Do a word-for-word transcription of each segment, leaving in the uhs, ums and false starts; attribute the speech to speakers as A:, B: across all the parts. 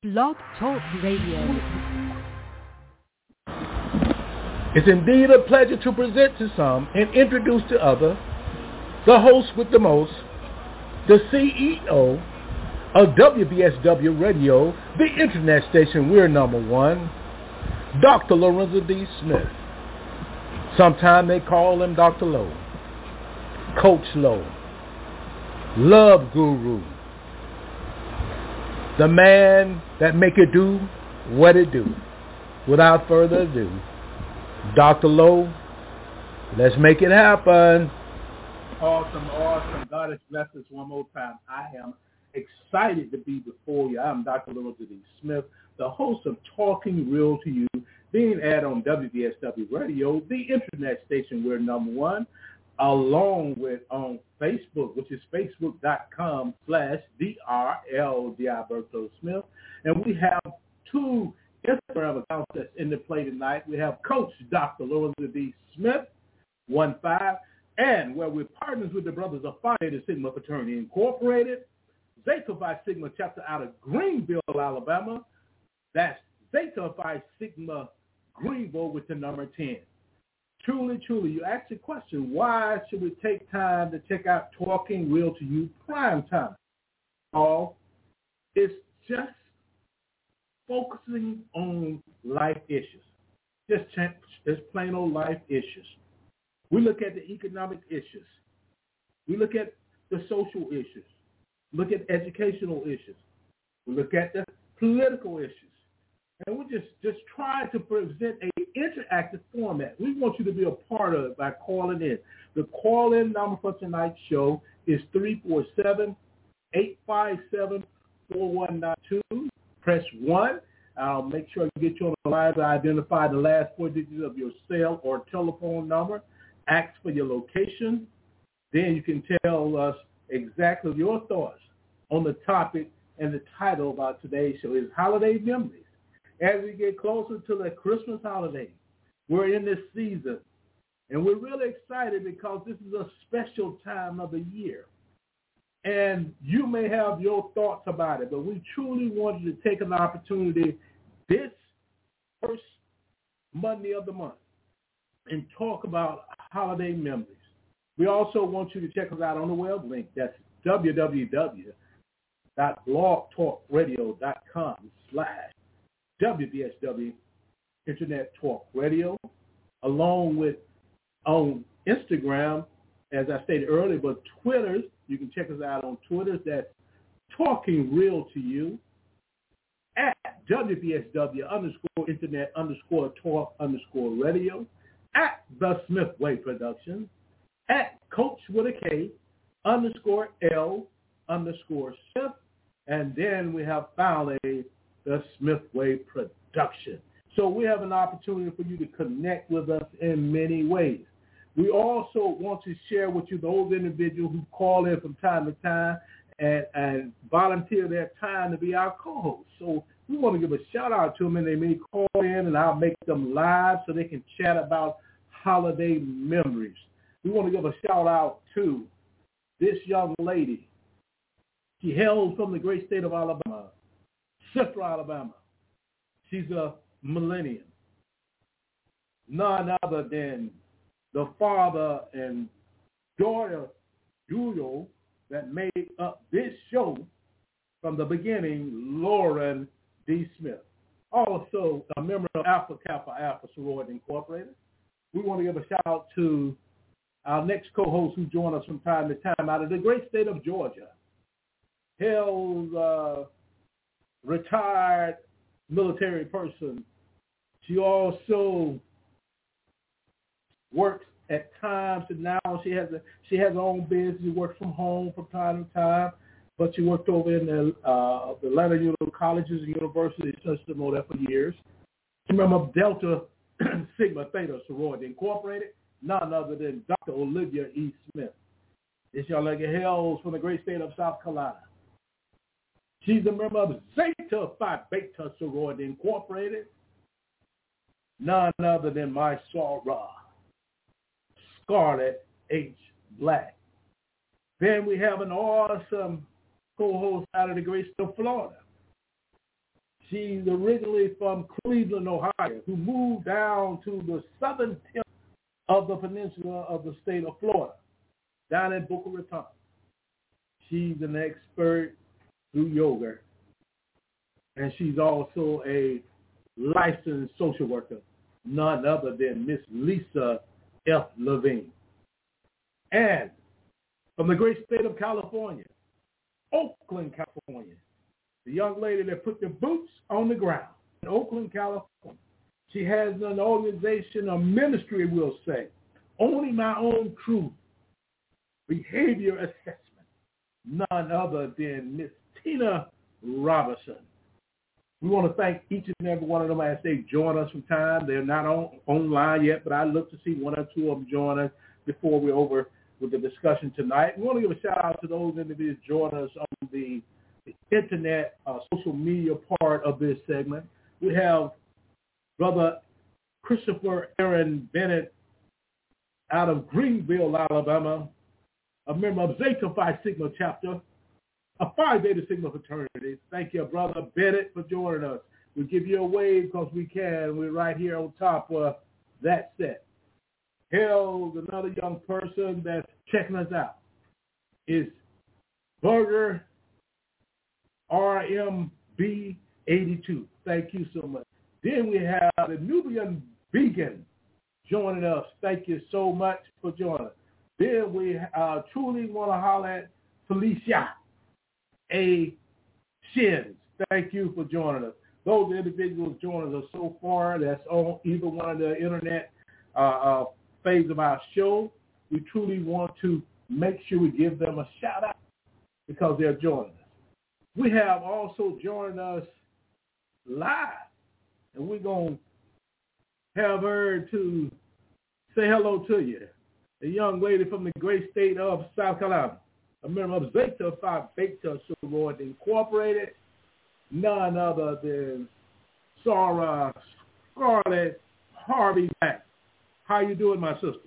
A: Blog Talk Radio.
B: It's indeed a pleasure to present to some and introduce to others the host with the most, the C E O of W B S W Radio, the internet station we're number one, Doctor Lorenzo D. Smith. Sometimes they call him Doctor Lowe, Coach Lowe, Love Guru, the man that make it do what it do. Without further ado, Doctor Lowe, let's make it happen.
C: Awesome, awesome. God has blessed us one more time. I am excited to be before you. I'm Doctor Lorenzo D. Smith, the host of Talking Real to You, being aired on W B S W Radio, the internet station we're number one, along with on Facebook, which is facebook.com slash DRLDIberto Smith. And we have two Instagram accounts that's in the play tonight. We have Coach Doctor Lorenzo D. Smith, one five, and where we're partners with the Brothers of Phi Beta Sigma Fraternity Incorporated, Zeta Phi Sigma chapter out of Greenville, Alabama. That's Zeta Phi Sigma Greenville with the number ten. Truly, truly, you ask the question, why should we take time to check out Talking Real to You Prime Time? All it's just focusing on life issues, just, just plain old life issues. We look at the economic issues. We look at the social issues. Look at educational issues. We look at the political issues. And we just, just try to present an interactive format. We want you to be a part of it by calling in. The call-in number for tonight's show is three four seven, eight five seven, four one nine two. Press one. I'll make sure I get you on the line to identify the last four digits of your cell or telephone number. Ask for your location. Then you can tell us exactly your thoughts on the topic, and the title about today's show is Holiday Memories. As we get closer to the Christmas holiday, we're in this season, and we're really excited because this is a special time of the year. And you may have your thoughts about it, but we truly want you to take an opportunity this first Monday of the month and talk about holiday memories. We also want you to check us out on the web link. That's www.blogtalkradio.com slash W B S W Internet Talk Radio, along with on Instagram, as I stated earlier, but Twitter, you can check us out on Twitter. That's Talking Real to You, at W B S W underscore Internet underscore Talk underscore Radio, at The Smith Way Production, at Coach with a K underscore L underscore Smith, and then we have finally The Smith Way Production. So we have an opportunity for you to connect with us in many ways. We also want to share with you those individuals who call in from time to time and, and volunteer their time to be our co-hosts. So we want to give a shout out to them, and they may call in, and I'll make them live so they can chat about holiday memories. We want to give a shout out to this young lady. She hails from the great state of Alabama, Central Alabama. She's a millennium. None other than the father and daughter duo that made up this show from the beginning, Lauren D. Smith. Also a member of Alpha Kappa Alpha Sorority Incorporated. We want to give a shout out to our next co-host who join us from time to time out of the great state of Georgia. Hails uh, retired military person. She also works at times, and now she has a she has her own business. She works from home from time to time, but she worked over in the uh, the Atlanta Union Colleges and Universities, touched them over there for years. She's a member of Delta Sigma Theta Sorority Incorporated, none other than Doctor Olivia E. Smith. This young lady hails from the great state of South Carolina. She's a member of Zeta Phi Beta Sorority Incorporated, none other than my soror, Scarlett H. Black. Then we have an awesome co-host out of the great state of Florida. She's originally from Cleveland, Ohio, who moved down to the southern tip of the peninsula of the state of Florida, down in Boca Raton. She's an expert through yoga, and she's also a licensed social worker, none other than Miss Lisa F. Levine. And from the great state of California, Oakland, California, the young lady that put the boots on the ground in Oakland, California. She has an organization, a ministry, we'll say, Owning My Own Truth, behavior assessment, none other than Miss Tina Robinson. We want to thank each and every one of them as they join us from time. They're not on online yet, but I look to see one or two of them join us before we're over with the discussion tonight. We want to give a shout out to those individuals joining us on the, the internet, uh, social media part of this segment. We have Brother Christopher Aaron Bennett out of Greenville, Alabama, a member of Zeta Phi Sigma chapter, a Phi Beta Sigma fraternity. Thank you, Brother Bennett, for joining us. We give you a wave because we can. We're right here on top of that set. Held another young person that's checking us out is Burger R M B eighty-two. Thank you so much. Then we have the Nubian Vegan joining us. Thank you so much for joining us. Then we uh, truly want to holler at Felicia A. Shins. Thank you for joining us. Those individuals joining us so far, that's on either one of the internet uh, uh, phase of our show. We truly want to make sure we give them a shout out because they're joining us. We have also joined us live, and we're going to have her to say hello to you. A young lady from the great state of South Carolina, a member of Zeta Phi Beta Sorority Incorporated, none other than Sarah Scarlett Harvey Black. How you doing, my sister?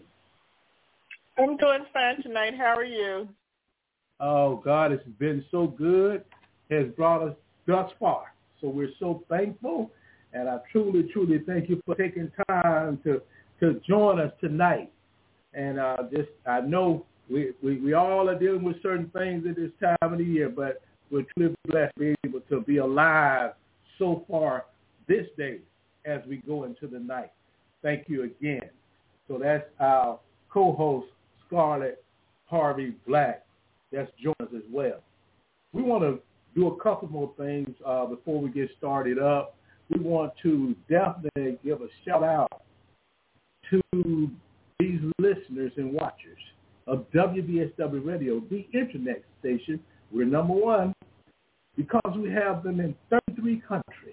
D: I'm doing fine tonight. How are you?
C: Oh, God, it's been so good. Has brought us thus far. So we're so thankful, and I truly, truly thank you for taking time to, to join us tonight. And uh, just I know we, we, we all are dealing with certain things at this time of the year, but we're truly blessed to be able to be alive so far this day as we go into the night. Thank you again. So that's our co-host, Scarlett Harvey Black, that's joined us as well. We want to do a couple more things uh, before we get started up. We want to definitely give a shout out to these listeners and watchers of W B S W Radio, the internet station. We're number one because we have them in thirty-three countries.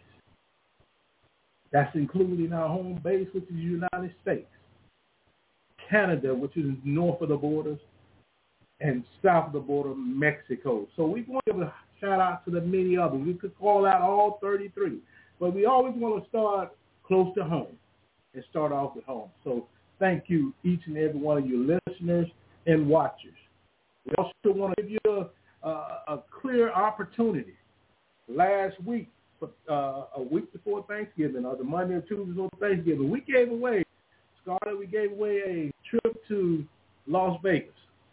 C: That's including our home base, which is the United States, Canada, which is north of the borders, and south of the border, Mexico. So we want to give a shout out to the many others. We could call out all thirty-three, but we always want to start close to home and start off at home. So thank you, each and every one of you listeners and watchers. We also want to give you a, a, a clear opportunity. Last week, uh, a week before Thanksgiving, or the Monday or Tuesday before Thanksgiving, we gave away, Scarlett, we gave away a trip to Las Vegas.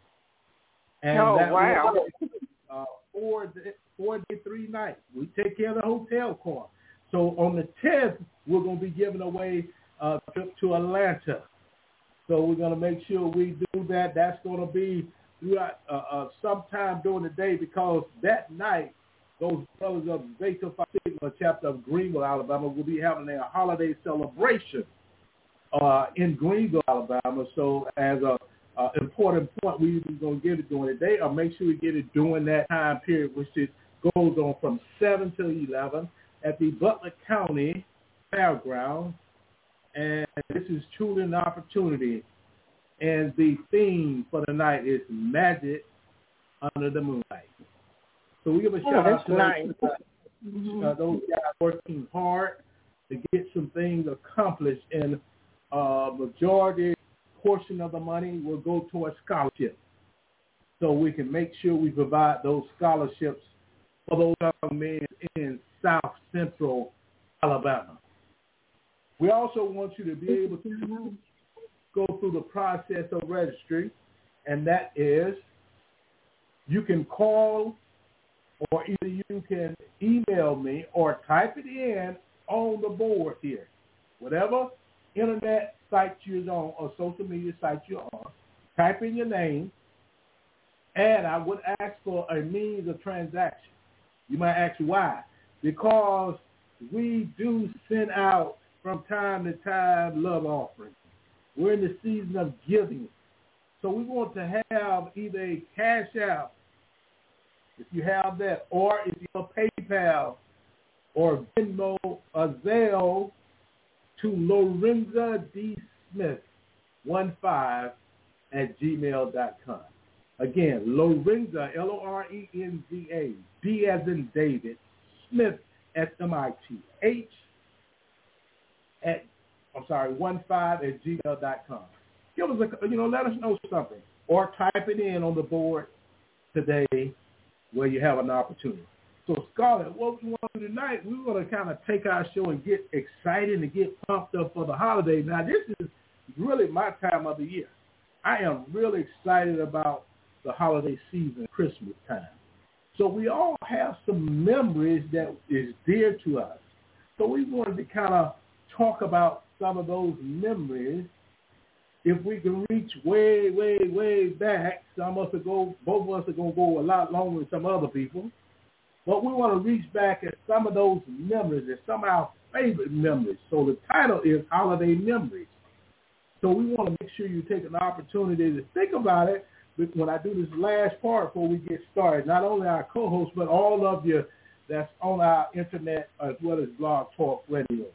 C: And
D: oh,
C: that
D: wow.
C: was uh, four, four day, three nights. We take care of the hotel cost. So on the tenth, we're going to be giving away a trip to Atlanta. So we're going to make sure we do that. That's going to be uh, uh, sometime during the day because that night, those brothers of Zeta Phi Sigma chapter of Greenville, Alabama, will be having a holiday celebration uh, in Greenville, Alabama. So as a uh, important point, we're going to get it during the day or make sure we get it during that time period, which is, goes on from seven to eleven at the Butler County Fairground. And this is truly an opportunity. And the theme for the night is Magic Under the Moonlight. So we give a shout
D: oh,
C: out to
D: nice.
C: those, mm-hmm. uh, those guys working hard to get some things accomplished. And uh, majority portion of the money will go towards scholarship. So we can make sure we provide those scholarships for those young men in South Central Alabama. We also want you to be able to go through the process of registry, and that is you can call or either you can email me or type it in on the board here. Whatever internet site you're on or social media site you're on, type in your name, and I would ask for a means of transaction. You might ask why. Because we do send out from time to time love offerings. We're in the season of giving. So we want to have either a cash out, if you have that, or if you're PayPal or Venmo or Zelle to Lorenza D. Smith one five at gmail dot com. Again, Lorenza, L O R E N Z A, D as in David, Smith, S M I T H, at, I'm sorry, one five at gmail dot com. Give us a, you know, let us know something. Or type it in on the board today where you have an opportunity. So, Scarlett, what we want to do tonight, we're going to kind of take our show and get excited and get pumped up for the holiday. Now, this is really my time of the year. I am really excited about the holiday season, Christmas time. So we all have some memories that is dear to us. So we wanted to kind of talk about some of those memories. If we can reach way, way, way back, some of us are go, both of us are going to go a lot longer than some other people. But we want to reach back at some of those memories and some of our favorite memories. So the title is Holiday Memories. So we want to make sure you take an opportunity to think about it when I do this last part before we get started. Not only our co-hosts, but all of you that's on our internet as well as Blog Talk Radio.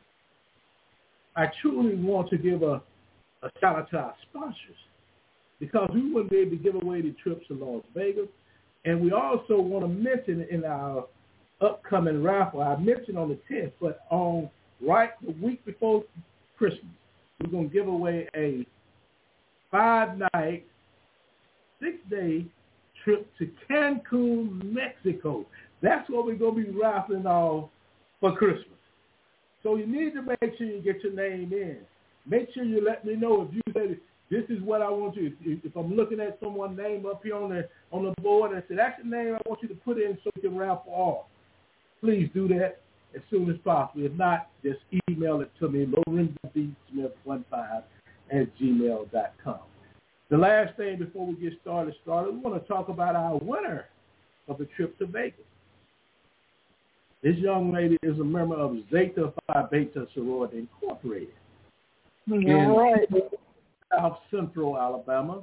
C: I truly want to give a, a shout out to our sponsors because we wouldn't be able to give away the trips to Las Vegas. And we also want to mention in our upcoming raffle, I mentioned on the tenth, but on right the week before Christmas, we're going to give away a five-night, six-day trip to Cancun, Mexico. That's what we're going to be raffling off for Christmas. So you need to make sure you get your name in. Make sure you let me know if you say, this is what I want you. If, if I'm looking at someone's name up here on the on the board and I say, that's the name I want you to put in so you can raffle off, please do that as soon as possible. If not, just email it to me, Lorenza D. Smith one five at gmail dot com. The last thing before we get started, started, we want to talk about our winner of the trip to Vegas. This young lady is a member of Zeta Phi Beta Sorority Incorporated
D: All
C: in
D: right.
C: South Central Alabama.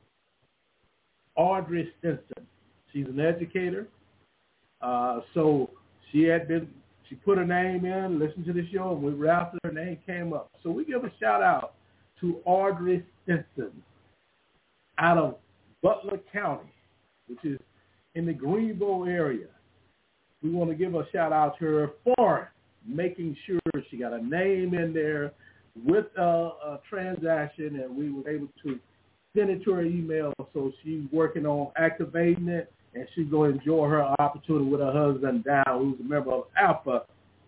C: Audrey Stinson. She's an educator. Uh, so she had been, she put her name in, listened to the show, and we raffled her name came up. So we give a shout out to Audrey Stinson out of Butler County, which is in the Greenville area. We want to give a shout out to her for making sure she got a name in there with a, a transaction, and we were able to send it to her email. So she's working on activating it, and she's going to enjoy her opportunity with her husband, Down, who's a member of Alpha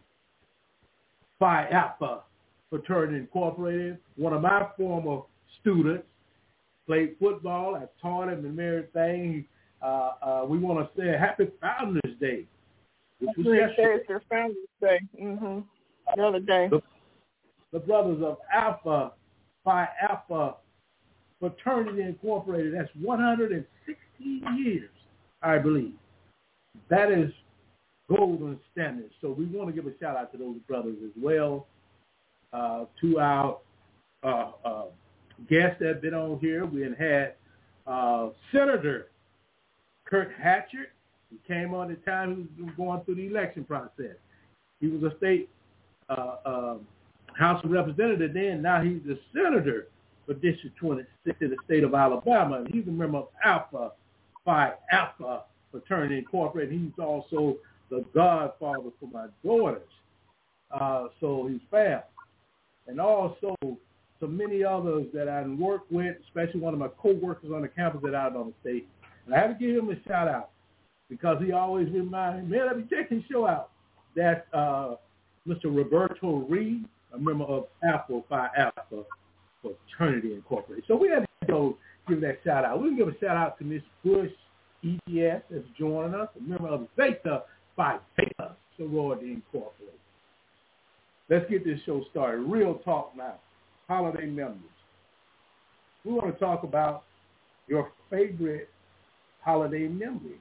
C: Phi Alpha Fraternity Incorporated, one of my former students. Played football. I taught him and everything. Uh, uh, we want to say Happy Founders Day, which was yesterday.
D: It's your Founders Day. Mm-hmm. The other day.
C: The, the brothers of Alpha Phi Alpha Fraternity Incorporated. That's one hundred sixteen years, I believe. That is golden standard. So we want to give a shout out to those brothers as well. Uh, to our uh, uh, guests that have been on here, we had, had uh, Senator Kirk Hatchett. He came on at the time he was going through the election process. He was a state uh, uh, House of Representative then. Now he's the senator for District twenty-six in the state of Alabama. And he's a member of Alpha Phi Alpha Fraternity Incorporated. He's also the godfather for my daughters. Uh, so he's fab. And also so many others that I worked with, especially one of my co-workers on the campus that out on the state. And I had to give him a shout out. because he always reminds me, man, let me check his show out. That's uh, Mister Roberto Reed, a member of Alpha Phi Alpha Fraternity Incorporated. So we had to go give that shout out. We can give a shout out to Miss Bush E T S that's joining us, a member of Zeta Phi Beta Sorority Incorporated. Let's get this show started. Real talk now. Holiday memories. We want to talk about your favorite holiday memory.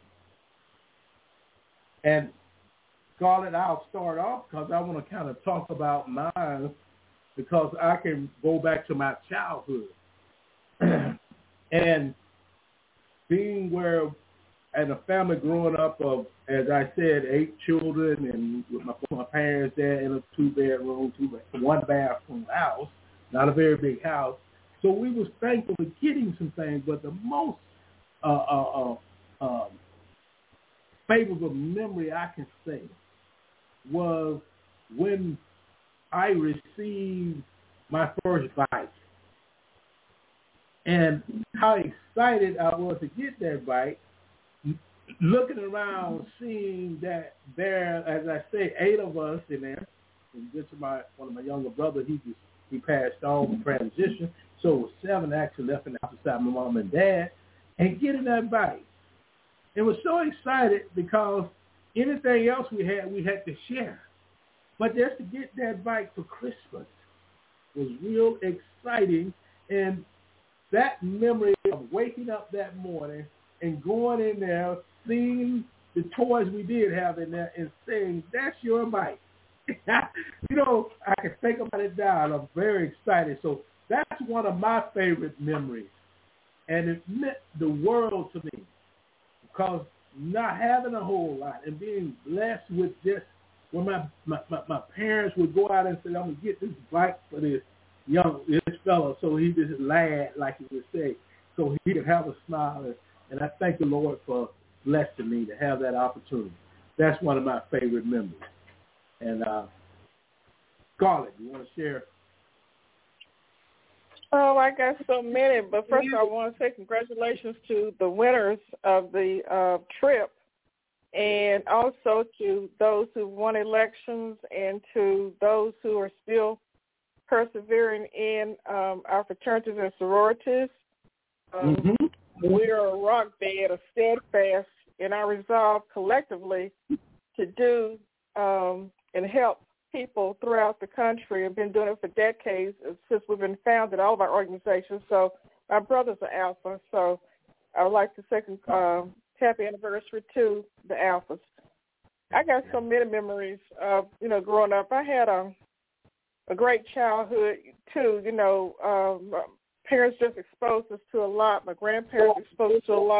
C: And Scarlett, I'll start off because I want to kind of talk about mine because I can go back to my childhood. And being where, as a family growing up of, as I said, eight children and with my, my parents there in a two-bedroom, two one-bathroom house, not a very big house. So we was thankful for getting some things, but the most uh, uh, uh, um, favorable memory I can say was when I received my first bike. And how excited I was to get that bike, looking around, seeing that there, as I say, eight of us in there, and just my one of my younger brothers, he just, he passed on for transition, so it was seven actually left in the house beside my mom and dad, and getting that bike. It was so excited because anything else we had, we had to share. But just to get that bike for Christmas was real exciting, and that memory of waking up that morning and going in there, seeing the toys we did have in there and saying, that's your bike. You know, I can think about it now, and I'm very excited. So that's one of my favorite memories. And it meant the world to me because not having a whole lot and being blessed with just, when my, my, my, my parents would go out and say, I'm going to get this bike for this young, this fellow, so he just lad, like he would say, so he could have a smile. And, and I thank the Lord for blessing me to have that opportunity. That's one of my favorite memories. And uh, Scarlett, you want to share?
D: Oh, I got so many. But first I want to say congratulations to the winners of the uh, trip, and also to those who won elections and to those who are still persevering in um, our fraternities and sororities. Um, mm-hmm. We are a rock bed of steadfast in our resolve collectively to do um, and help people throughout the country. I've been doing it for decades since we've been founded, all of our organizations. So my brothers are Alpha, so I would like to say um, happy anniversary to the Alphas. I got so many memories of, you know, growing up. I had a, a great childhood, too. You know, um, parents just exposed us to a lot. My grandparents exposed us to a lot.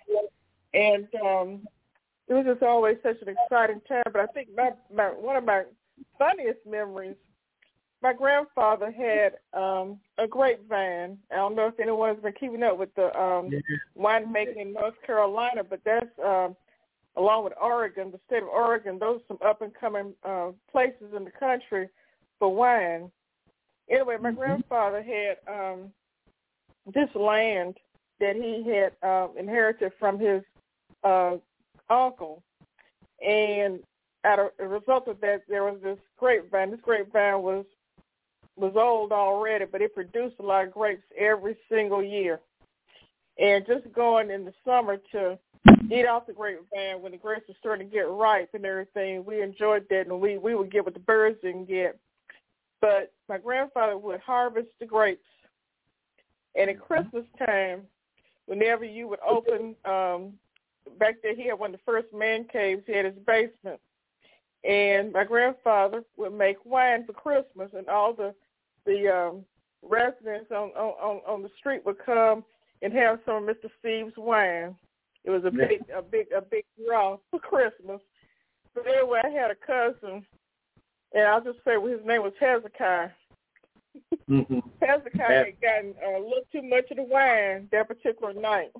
D: And um, it was just always such an exciting time. But I think my, my one of my funniest memories, my grandfather had um, a grapevine. I don't know if anyone's been keeping up with the um, yeah. winemaking in North Carolina, but that's, um, along with Oregon, the state of Oregon, those are some up-and-coming uh, places in the country for wine. Anyway, my mm-hmm. grandfather had um, this land that he had uh, inherited from his uh, uncle, and as a result of that, there was this grapevine. This grapevine was was old already, but it produced a lot of grapes every single year. And just going in the summer to eat off the grapevine when the grapes were starting to get ripe and everything, we enjoyed that, and we, we would get what the birds didn't get. But my grandfather would harvest the grapes. And at Christmas time, whenever you would open, um, back there he had one of the first man caves, he had his basement. And my grandfather would make wine for Christmas, and all the the um, residents on, on on the street would come and have some of Mister Steve's wine. It was a big a big a big draw for Christmas. But anyway, I had a cousin, and I'll just say well, his name was Hezekiah. Mm-hmm. Hezekiah had gotten a little too much of the wine that particular night.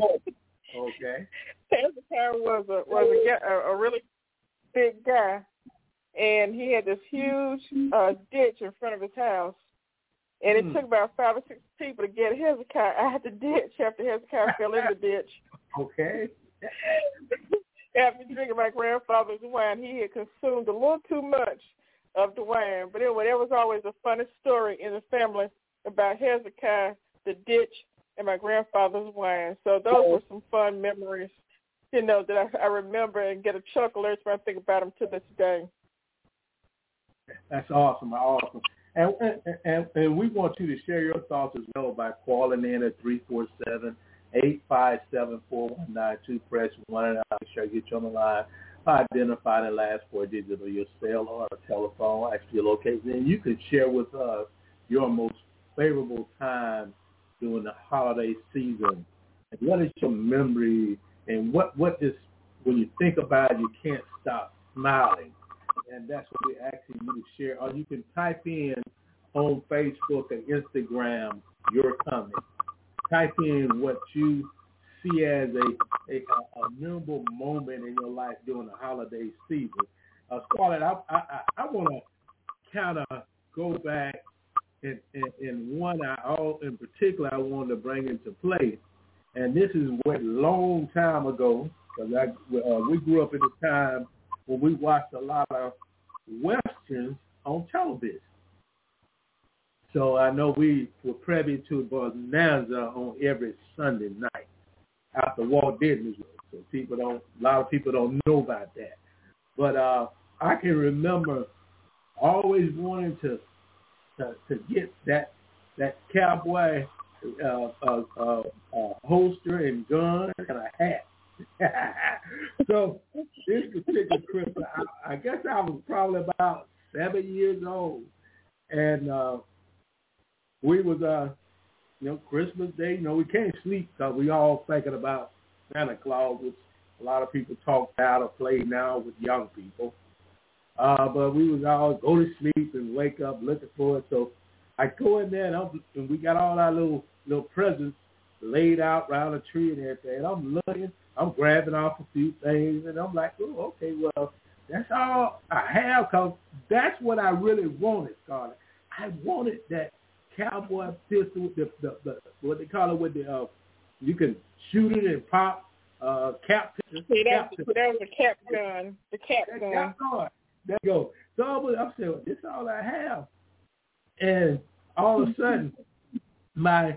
C: Okay.
D: Hezekiah was a was a, a, a really big guy, and he had this huge uh, ditch in front of his house, and it mm. took about five or six people to get Hezekiah out of the ditch after Hezekiah fell in the ditch.
C: Okay.
D: After drinking my grandfather's wine, he had consumed a little too much of the wine. But anyway, there was always a funny story in the family about Hezekiah, the ditch, and my grandfather's wine. So those were some fun memories, you know, that I, I remember and get a chuckle every time I think about them to this day.
C: That's awesome, awesome. And, and, and, and we want you to share your thoughts as well by calling in at three four seven, eight five seven, four one nine two. Press one, and I'll make sure I get you on the line. Identify the last four digits of your cell or telephone, actually your location. And you can share with us your most favorable time during the holiday season. And what is your memory, and what, what is, when you think about it, you can't stop smiling. And that's what we're asking you to share. Or you can type in on Facebook and Instagram, your comment. Type in what you see as a, a, a memorable moment in your life during the holiday season. Uh, Scarlett, I, I, I want to kind of go back and, and, and one I all in particular I wanted to bring into play. And this is way long time ago, because I uh, we grew up at a time when we watched a lot of Westerns on television. So I know we were privy to Bonanza on every Sunday night after Walt Disney's World. So people don't, a lot of people don't know about that. But uh, I can remember always wanting to to, to get that that cowboy uh, uh, uh, uh, holster and gun and a hat. So this particular Christmas, I, I guess I was probably about seven years old, and uh, we was uh, you know, Christmas Day. You know, we can't sleep because we all thinking about Santa Claus, which a lot of people talk about or play now with young people. Uh, but we was all go to sleep and wake up looking for it. So I go in there and, I'm, and we got all our little little presents laid out around the tree and everything. And I'm looking, I'm grabbing off a few things, and I'm like, oh, okay, well, that's all I have, because that's what I really wanted, Scarlett. I wanted that cowboy pistol with the, the, the what they call it, with the, uh, you can shoot it and pop, uh, cap.
D: See, that, cap that was a cap gun, the cap
C: that
D: gun.
C: Cap gun. There you go. So I was, I said, well, this is all I have. And all of a sudden, my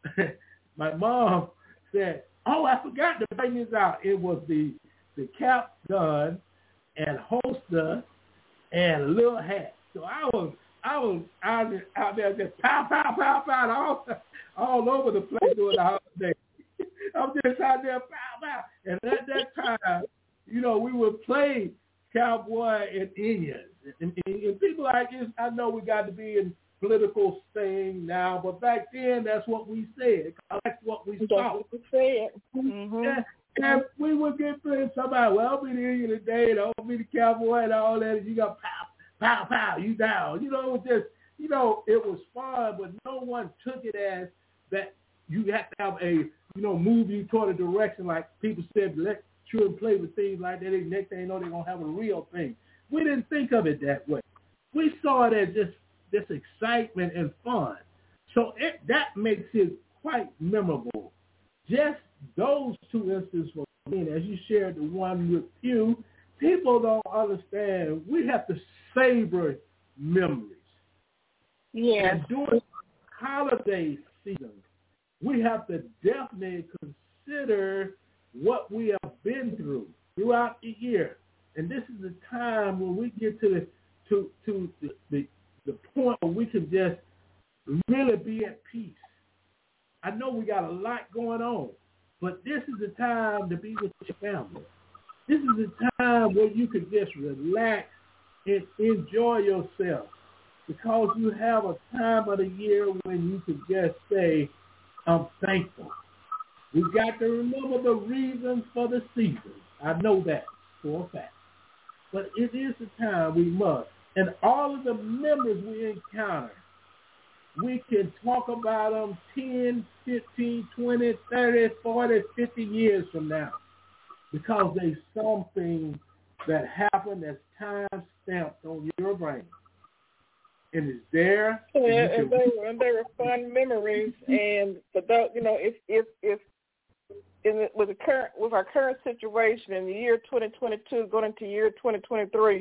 C: my mom said, oh, I forgot to bring this out. It was the the cap gun and holster and a little hat. So I was I was out there, out there just pow, pow, pow, pow, all, all over the place during the holiday. I'm just out there pow, pow. And at that time, you know, we would play cowboy and Indians. And, and, and people like this, I know we got to be in political thing now, but back then that's what we said. That's what we saw.
D: That's what we said. Mm-hmm.
C: Yeah. And we would get playing somebody, well, I'll be the Indian today, and I'll be the cowboy and all that, and you got pow, pow, pow, you down. You know, it was just, you know, it was fun, but no one took it as that you have to have a, you know, move you toward a direction like people said, let children play with things like that. And next thing you know, they're going to have a real thing. We didn't think of it that way. We saw it as just this excitement and fun. So it, that makes it quite memorable. Just those two instances for me, and as you shared the one with you, people don't understand. We have to savor memories.
D: Yeah.
C: And during holiday season, we have to definitely consider what we have been through throughout the year. And this is the time when we get to the to to the, the the point where we can just really be at peace. I know we got a lot going on, but this is the time to be with your family. This is the time where you can just relax and enjoy yourself, because you have a time of the year when you can just say, I'm thankful. We got to remember the reasons for the season. I know that for a fact. But it is the time we must. And all of the memories we encounter, we can talk about them ten, fifteen, twenty, thirty, forty, fifty years from now, because there's something that happened that's time stamped on your brain. And it's there.
D: Yeah,
C: and,
D: and they were and they were fun memories. And for those, you know, if if if in the, with the current with our current situation in the year twenty twenty-two, going into year twenty twenty-three,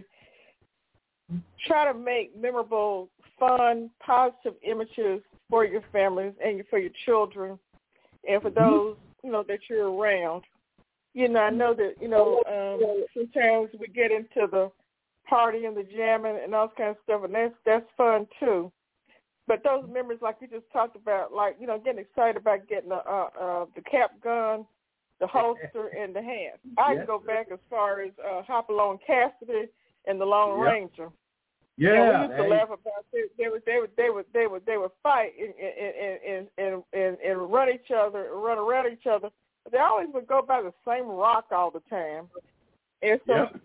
D: try to make memorable, fun, positive images for your families and for your children, and for those you know that you're around. You know, I know that you know um, sometimes we get into the party and the jamming and all kind of stuff, and that's that's fun too. But those memories, like you just talked about, like you know, getting excited about getting the uh, uh, the cap gun, the holster, and the hand. I
C: Yes,
D: can go
C: sir.
D: back as far as uh, Hopalong Cassidy and the Lone
C: Yep.
D: Ranger.
C: Yeah,
D: And we used to
C: hey.
D: laugh about they, they would they would they would they would they would fight and and and and, and, and run each other, run around each other. But they always would go by the same rock all the time. And so
C: Yep.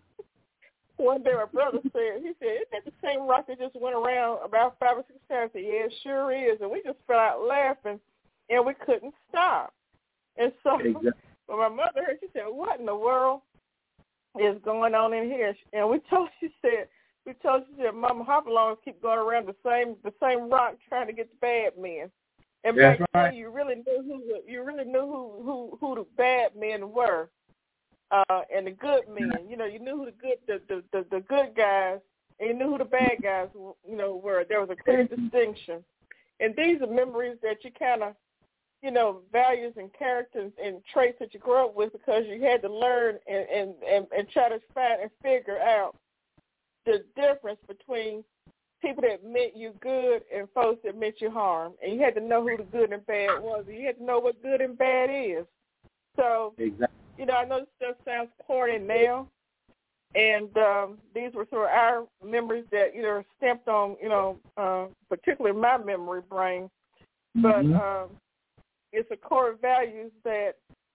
D: one day my brother said, he said, isn't that the same rock that just went around about five or six times? I said, yeah, it sure is. And we just fell out laughing, and we couldn't stop. And so
C: Exactly.
D: when my mother heard, she said, what in the world is going on in here? And we told, she said, we told she said, Mama Hopalongs keep going around the same the same rock trying to get the bad men. And
C: That's
D: back
C: right.
D: then, you really knew who the, you really knew who, who, who the bad men were. Uh, and the good men, you know, you knew who the good, the, the, the, the good guys, and you knew who the bad guys, you know, were. There was a clear distinction. And these are memories that you kind of, you know, values and characters and traits that you grew up with because you had to learn and, and, and, and try to find and figure out the difference between people that meant you good and folks that meant you harm. And you had to know who the good and bad was. You had to know what good and bad is. So,
C: Exactly.
D: you know, I know this stuff sounds corny now, and um, these were sort of our memories that, you know, are stamped on, you know, uh, particularly my memory brain. But
C: Mhm.
D: um, it's a core of values that,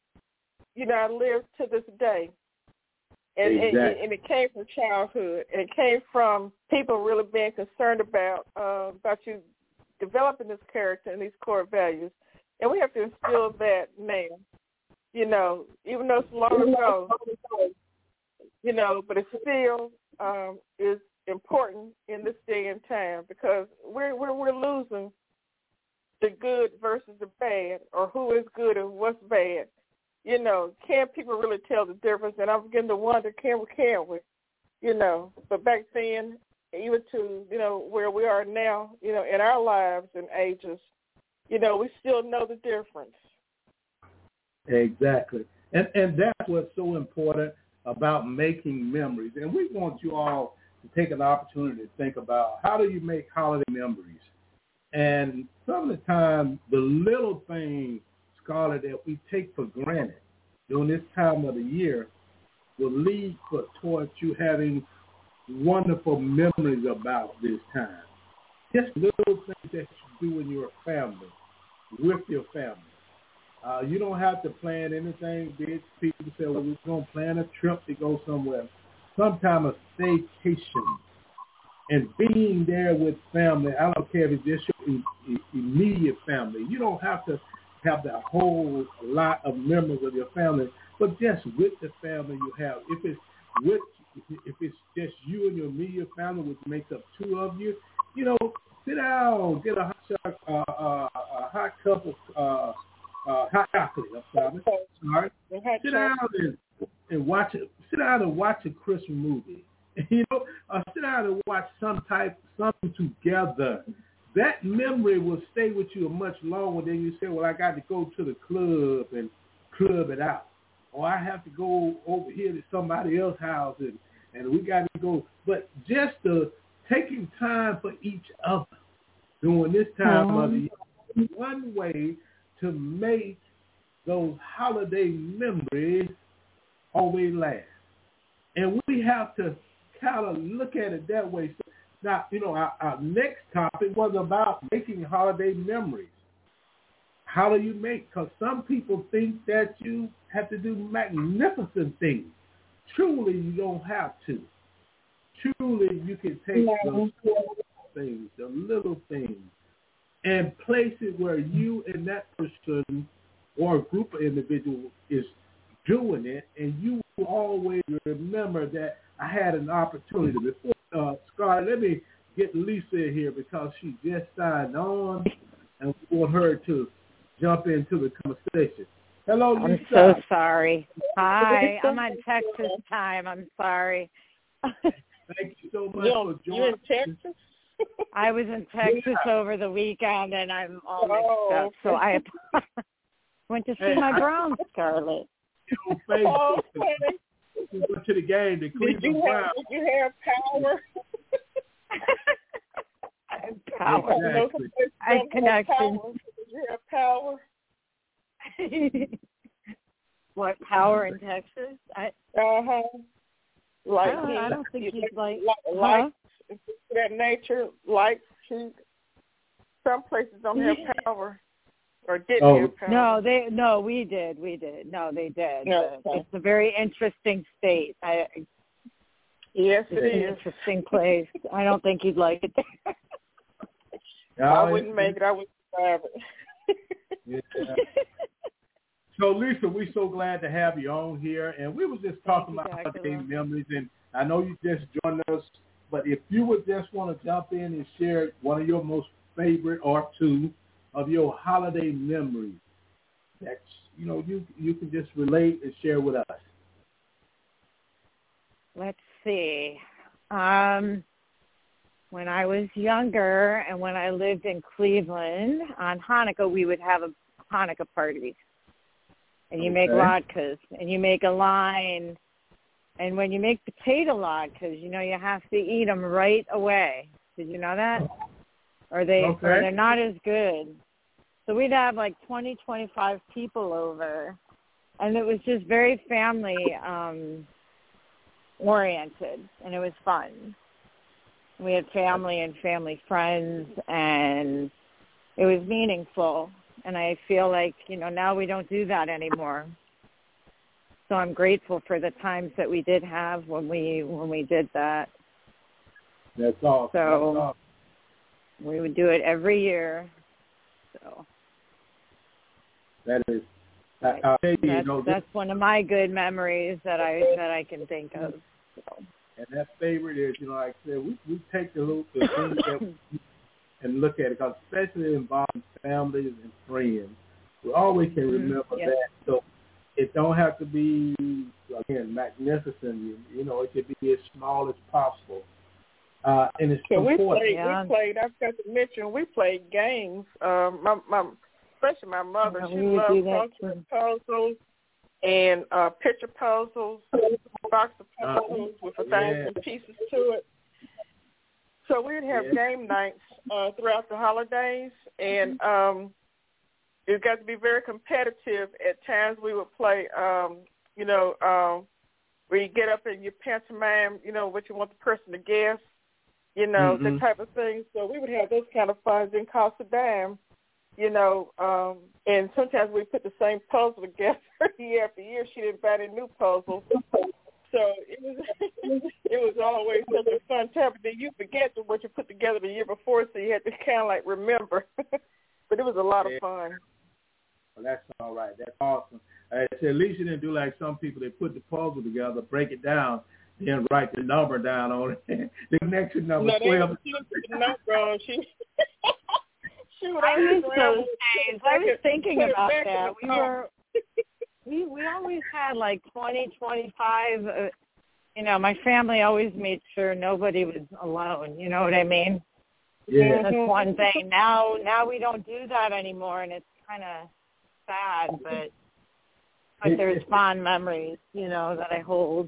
D: you know, I live to this day. And,
C: Exactly.
D: and, and it came from childhood, and it came from people really being concerned about uh, about you developing this character and these core values. And we have to instill that now. You know, even though it's long ago, you know, but it still um, is important in this day and time because we're we're we're losing the good versus the bad, or who is good and what's bad. You know, can people really tell the difference? And I'm beginning to wonder, can we? Can we? You know, but back then, even to you know where we are now, you know, in our lives and ages, you know, we still know the difference.
C: Exactly. And and that's what's so important about making memories. And we want you all to take an opportunity to think about how do you make holiday memories. And some of the time, the little things, Scarlett, that we take for granted during this time of the year will lead for, towards you having wonderful memories about this time. Just little things that you do in your family, with your family. Uh, you don't have to plan anything big. People say, well, we're going to plan a trip to go somewhere. Sometime a staycation. And being there with family, I don't care if it's just your immediate family. You don't have to have that whole lot of members of your family, but just with the family you have. If it's with, if it's just you and your immediate family, which makes up two of you, you know, sit down, get a hot, shot, uh, uh, a hot cup of uh, Uh, hot chocolate, I'm sorry. Sorry. Sit down and, and watch it. Sit down and watch a Christmas movie. You know, uh, sit down and watch some type something together. That memory will stay with you much longer than you say, well, I got to go to the club and club it out, or I have to go over here to somebody else's house and and we got to go. But just the taking time for each other during this time mm-hmm. of the year, one way to make those holiday memories always last. And we have to kind of look at it that way. So now, you know, our, our next topic was about making holiday memories. How do you make? Because some people think that you have to do magnificent things. Truly, you don't have to. Truly, you can take yeah. the small things, the little things, and place it where you and that person or a group of individuals is doing it, and you will always remember that I had an opportunity. Before, uh, Scarlett, let me get Lisa here because she just signed on, and we want her to jump into the conversation. Hello, Lisa.
E: I'm so sorry. Hi, I'm on Texas time. I'm sorry.
C: Thank you so much
D: you
C: for joining.
D: You in Texas?
E: I was in Texas yeah. over the weekend, and I'm all mixed
D: oh,
E: up. So I went to see
C: hey,
E: my
C: I,
E: Browns, Scarlett.
C: On Facebook, okay. We went to the game. The Cleveland
D: did you
C: Browns.
D: Have, did you have power?
E: I have power.
C: Exactly.
E: I have connections.
D: Did you have power?
E: What, power in Texas? I,
D: uh-huh. Like,
E: I don't, I don't think he's like,
D: like
E: huh?
D: that nature, like, he, some places don't have power. Or didn't
C: oh.
D: have power.
E: No, they no, we did, we did. No, they did.
D: No, okay.
E: It's a very interesting state. I,
D: yes,
E: it's
D: it
E: an
D: is.
E: Interesting place. I don't think you'd like it there.
C: No,
D: I wouldn't make it. I wouldn't survive it.
C: Yeah. So, Lisa, we're so glad to have you on here, and we were just talking
E: you,
C: about
E: Doctor
C: holiday
E: Love.
C: memories, and I know you just joined us, but if you would just want to jump in and share one of your most favorite or two of your holiday memories, that's, you know, you you can just relate and share with us.
E: Let's see. Um, when I was younger and when I lived in Cleveland, on Hanukkah, we would have a Hanukkah party. And you
C: Okay.
E: make latkes, and you make a line. And when you make potato latkes, you know, you have to eat them right away. Did you know that? Or, they,
C: okay.
E: or they're not as good. So we'd have like twenty, twenty-five people over. And it was just very family um, oriented, and it was fun. We had family and family friends, and it was meaningful. And I feel like, you know, now we don't do that anymore. So I'm grateful for the times that we did have when we when we did that.
C: That's awesome.
E: So
C: That's awesome.
E: We would do it every year. So
C: that is, I, I'll tell you,
E: that's,
C: you know, this,
E: that's one of my good memories that I that I can think of. So.
C: And that favorite is, you know, like I said, we we take the little the things that we, and look at it, because especially involving families and friends, we always can remember
E: mm-hmm. yep.
C: that. So it don't have to be, again, magnificent. You, you know, it could be as small as possible. Uh, and it's
D: so
C: important.
D: we played,
E: yeah.
D: we played, I forgot to mention, we played games. Um, my, my, especially my mother,
E: yeah,
D: she
E: we
D: loved crossword puzzles and uh, picture puzzles, box of puzzles uh, with a thousand yeah. pieces to it. So we'd have yeah. game nights uh, throughout the holidays, and um, it got to be very competitive. At times we would play, um, you know, um, where you get up and you pantomime, you know, what you want the person to guess, you know,
C: mm-hmm.
D: that type of thing. So we would have those kind of fun. It didn't cost a dime, you know, um, and sometimes we put the same puzzle together year after year. She didn't buy any new puzzles. So it was it was always such a fun time. But then you forget what you put together the year before, so you had to kind of like remember. But it was a lot
C: yeah.
D: of fun.
C: Well, that's all right. That's awesome. I said, at least you didn't do like some people. They put the puzzle together, break it down, then write the number down on it. The next number
D: no,
C: twelve.
D: She didn't put the number on. She she would
E: I miss those days. I was
D: it,
E: thinking about that. We
D: car.
E: were we we always had like twenty, twenty-five. Uh, you know, my family always made sure nobody was alone. You know what I mean?
C: Yeah.
E: That's one thing. Now, now we don't do that anymore, and it's kind of sad, but but there's fond memories, you know, that I hold.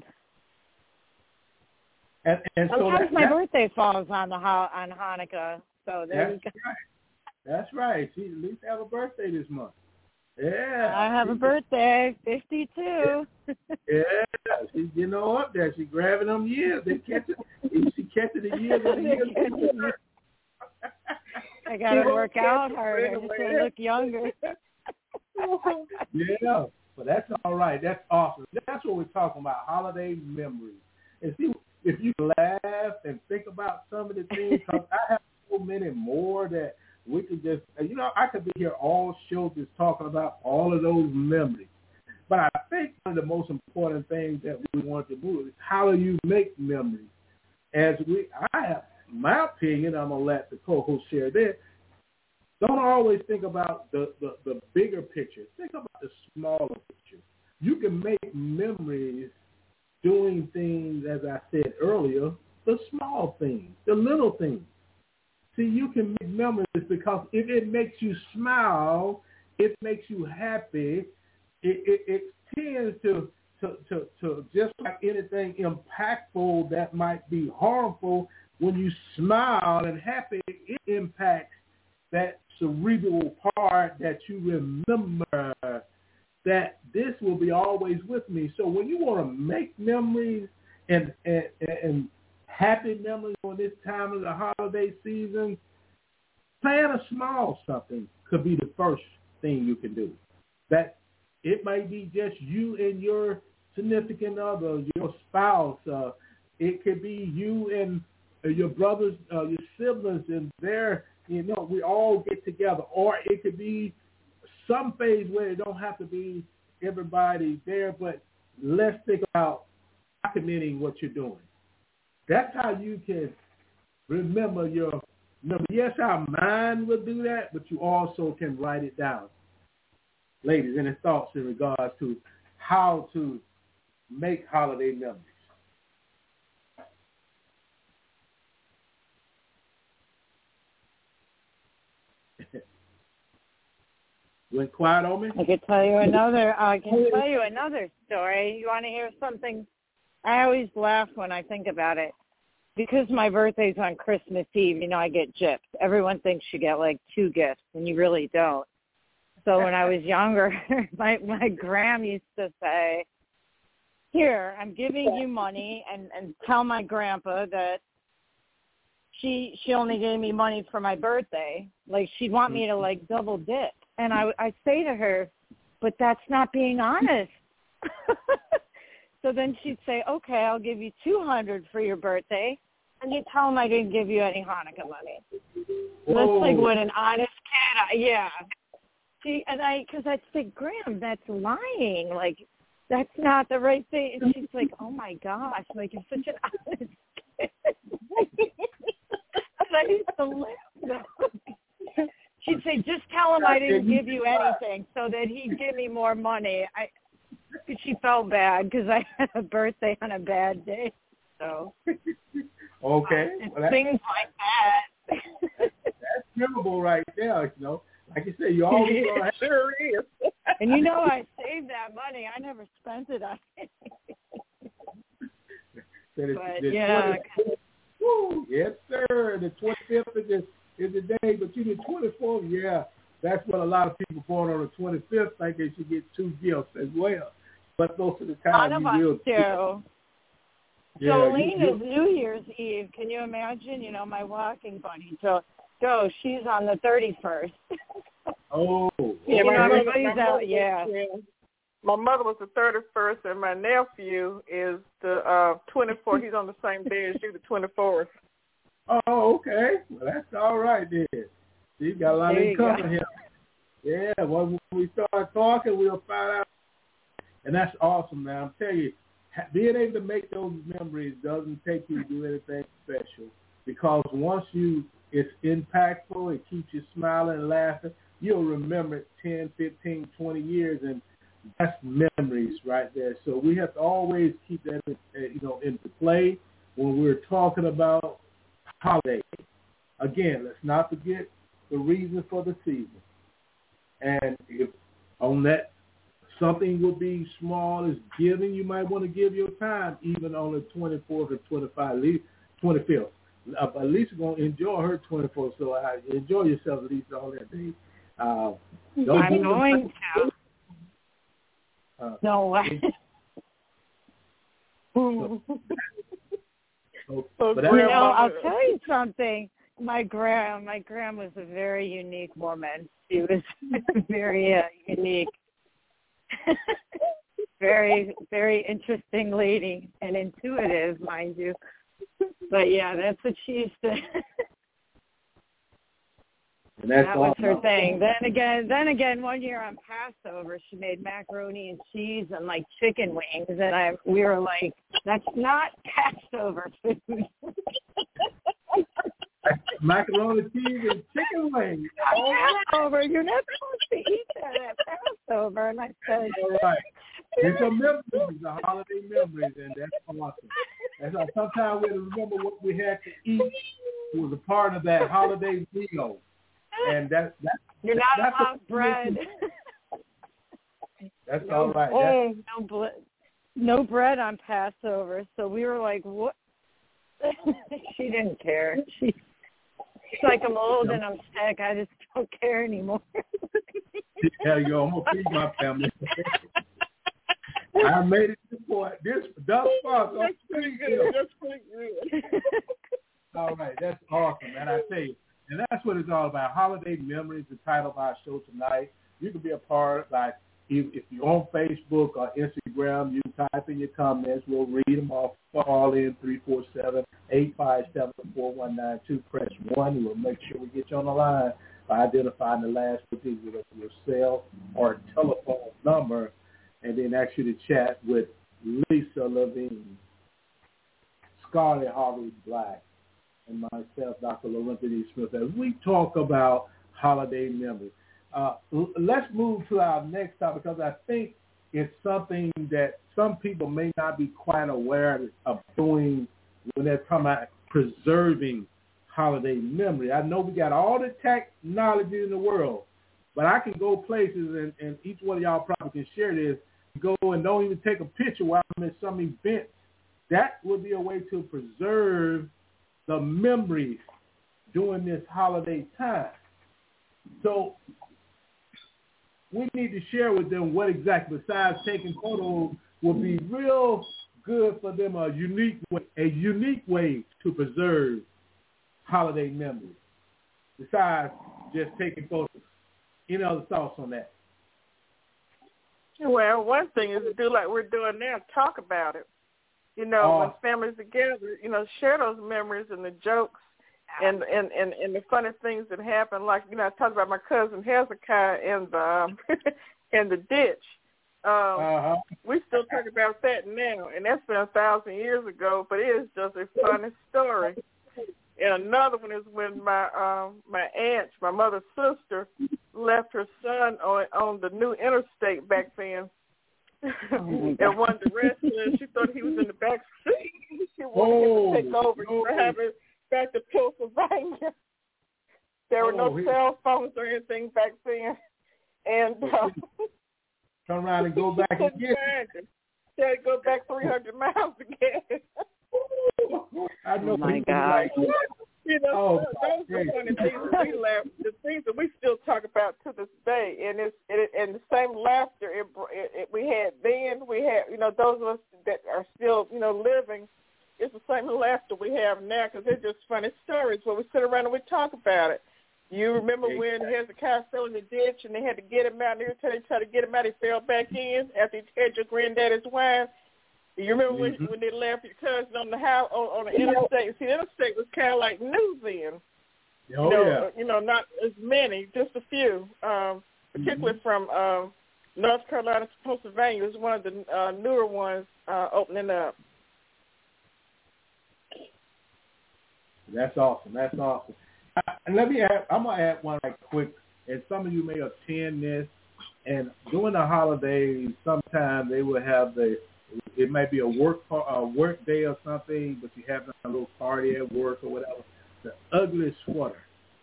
C: And, and so
E: Sometimes
C: that,
E: my
C: that,
E: birthday falls on the on Hanukkah, so there you
C: that's
E: go.
C: right. That's right. She at least have a birthday this month. Yeah.
E: I have a birthday, fifty-two.
C: Yeah, she's getting all up there. She's grabbing them years. They catch it. She catching the years and the years.
E: I got to work out harder to look younger.
C: Yeah, but that's all right. That's awesome. That's what we're talking about, holiday memories. And see, if you laugh and think about some of the things, cause I have so many more that we could just, you know, I could be here all show just talking about all of those memories. But I think one of the most important things that we want to do is how do you make memories? As we, I have my opinion, I'm going to let the co-host share this. Don't always think about the, the, the bigger picture. Think about the smaller picture. You can make memories doing things, as I said earlier, the small things, the little things. See, you can make memories because if it makes you smile, it makes you happy, it, it, it tends to, to, to, to, just like anything impactful that might be harmful, when you smile and happy, it impacts that cerebral part that you remember that this will be always with me. So when you want to make memories and, and, and happy memories on this time of the holiday season, plan a small something could be the first thing you can do. That it may be just you and your significant other, your spouse. Uh, it could be you and uh, your brothers, uh, your siblings, and their, you know, we all get together. Or it could be some phase where it don't have to be everybody there, but let's think about documenting what you're doing. That's how you can remember your number. Yes, our mind will do that, but you also can write it down. Ladies, any thoughts in regards to how to make holiday memories? Went quiet on me?
E: I could tell you another. I can tell you another story. You want to hear something? I always laugh when I think about it. Because my birthday's on Christmas Eve, you know, I get gypped. Everyone thinks you get like two gifts, and you really don't. So when I was younger, my my gram used to say, "Here, I'm giving you money," and and tell my grandpa that she she only gave me money for my birthday. Like she'd want me to like double dip. And I, I say to her, but that's not being honest. So then she'd say, okay, I'll give you two hundred for your birthday, and you tell him I didn't give you any Hanukkah money. So that's like what an honest kid, I, yeah. See, and I, because I'd say, Graham, that's lying. Like, that's not the right thing. And she's like, oh my gosh, like you're such an honest kid. And I used to laugh. She'd say, just tell him I didn't give you anything so that he'd give me more money. I, she felt bad because I had a birthday on a bad day. So,
C: okay.
E: Uh,
C: well,
E: things like that.
C: That's memorable right there, you know. Like you say, you always
D: It
C: have
D: sure is.
E: And you know I saved that money. I never spent it on anything. But, yeah.
C: Woo, yes, sir. The twenty-fifth is the, is the day, but you did twenty-fourth, yeah. That's what a lot of people born on the twenty-fifth think they should get two gifts as well. But most of the time,
E: None of
C: you
E: us
C: will.
E: do.
C: Yeah,
E: Jolene
C: you,
E: is New Year's Eve. Can you imagine? You know, my walking buddy. So, go. She's on the thirty-first.
C: Oh.
D: Yeah,
E: You know,
D: my mother,
E: everybody's
D: my
E: out.
D: mother,
E: Yeah.
D: yeah. My mother was the thirty-first, and my nephew is the uh, twenty-fourth. He's on the same day as you, the twenty-fourth.
C: Oh, okay. Well, that's all right then. You got a lot
E: There
C: in
E: you
C: common
E: go.
C: here. Yeah, well, when we start talking, we'll find out. And that's awesome, man. I'm telling you, being able to make those memories doesn't take you to do anything special, because once you, it's impactful, it keeps you smiling and laughing, you'll remember it ten, fifteen, twenty years, and that's memories right there. So we have to always keep that, you know, into play when we're talking about holidays. Again, let's not forget the reason for the season. And if on that, something would be small as giving, you might want to give your time even on the twenty-fourth or twenty-fifth, at least twenty-fifth. Uh, at least you're going to enjoy her twenty-fourth, so uh, enjoy yourself at least on that day. Uh, don't
E: I'm
C: give them-
E: going to.
C: Uh,
E: No way.
C: so, so,
D: So
C: but
E: You
C: that's,
E: know, I'll tell you something. My gram, my gram was a very unique woman. She was very uh, unique, very, very interesting lady, and intuitive, mind you. But yeah, that's what she used to.
C: and that's
E: that
C: all.
E: was her thing. Then again, then again, one year on Passover, she made macaroni and cheese and like chicken wings, and I we were like, that's not Passover food.
C: macaroni cheese and chicken wings.
E: All Passover. You're not supposed to eat that at Passover. And I said,
C: all right. It's a memories, the holiday memories, and that's awesome. And so sometimes we have to remember what we had to eat. It was a part of that holiday meal. And that, that,
E: You're not
C: that's
E: allowed bread.
C: That's no, all right. That's,
E: no, ble- no bread on Passover. So we were like, what? She didn't care. She, she's like, I'm old and I'm sick. I just don't care anymore.
C: There you go. I'm going to feed my family. I made it this point. This thus far. So
D: that's pretty good. That's pretty good.
C: All right. That's awesome, man. I tell you. And that's what it's all about. Holiday memories, the title of our show tonight. You can be a part, like, if you're on Facebook or Instagram, you type in your comments. We'll read them off. Call in three four seven, eight five seven, four one nine two. Press one. We'll make sure we get you on the line by identifying the last digit of your cell or telephone number, and then ask you to chat with Lisa Levine, Scarlett Harvey Black, and myself, Doctor Lorinda D. Smith, as we talk about holiday memories. Uh, let's move to our next topic because I think it's something that some people may not be quite aware of doing when they're talking about preserving holiday memory. I know we got all the technology in the world, but I can go places, and, and each one of y'all probably can share this, go and don't even take a picture while I'm at some event. That would be a way to preserve the memories during this holiday time. So we need to share with them what exactly, besides taking photos, will be real good for them, a unique way, a unique way to preserve holiday memories, besides just taking photos. Any other thoughts on that?
D: Well, one thing is to do like we're doing now, talk about it. You know,
C: uh,
D: when families together, you know, share those memories and the jokes and, and, and, and the funny things that happen. Like, you know, I talked about my cousin Hezekiah and the um, in the ditch. Um,
C: uh-huh.
D: We still talk about that now, and that's been a thousand years ago. But it is just a funny story. And another one is when my um, my aunt, my mother's sister, left her son on on the new interstate back then.
E: Oh
D: and wanted to rescue him. She thought he was in the back seat. She wanted
C: oh,
D: him to take over
C: no.
D: and drive it back to Pennsylvania. There were
C: oh,
D: no
C: he...
D: cell phones or anything back then. And uh,
C: turn around and go back again.
D: She had to go back three hundred miles again.
C: I know.
E: Oh, my God.
D: Like, you know,
C: oh,
D: those are the funny things that we laugh, the things that we still talk about to this day, and it's it, and the same laughter it, it, it, we had then. We had, you know, those of us that are still, you know, living. It's the same laughter we have now because they're just funny stories where we sit around and we talk about it. You remember when Hezekiah fell in the ditch and they had to get him out, and every time they tried to get him out, he fell back in after he had your granddaddy's wife. You remember when, mm-hmm. when they left your cousin on the house on, on the interstate? See, the interstate was kind of like new then.
C: Oh,
D: you know,
C: yeah.
D: You know, not as many, just a few. Um, particularly mm-hmm. from um, North Carolina to Pennsylvania is one of the uh, newer ones uh, opening up.
C: That's awesome. That's awesome. And let me add, I'm going to add one right quick. And some of you may attend this. And during the holidays, sometimes they will have the, it might be a work a work day or something, but you have a little party at work or whatever. The ugly sweater.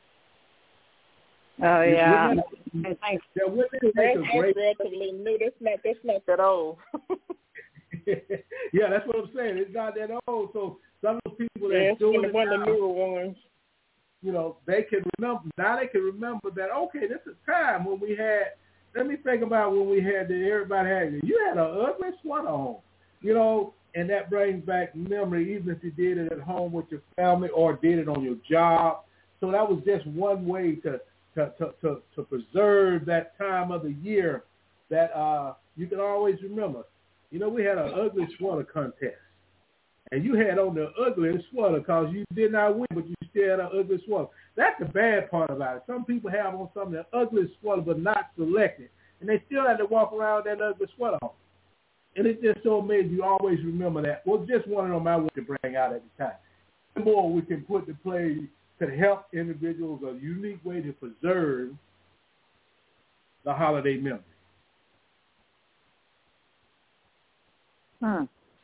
E: Oh yeah,
D: I think yeah, women make a great. Relatively new. That's not that's not that old.
C: Yeah, that's what I'm saying. It's not that old. So some of the people that
D: yeah,
C: doing
D: one,
C: it
D: one
C: now,
D: of the newer ones.
C: You know, they can remember now. They can remember that. Okay, this is time when we had. Let me think about when we had the everybody had you had an ugly sweater on, you know, and that brings back memory, even if you did it at home with your family or did it on your job. So that was just one way to to to to, to preserve that time of the year that uh, you can always remember. You know, we had an ugly sweater contest, and you had on the ugliest sweater because you did not win, but you still had an ugly sweater. That's the bad part about it. Some people have on some of the ugliest sweater but not selected, and they still have to walk around with that ugly sweater on. And it's just so amazing. You always remember that. Well, just one of them I want to bring out at the time. The more we can put to play could help individuals a unique way to preserve the holiday memory.
E: Hmm.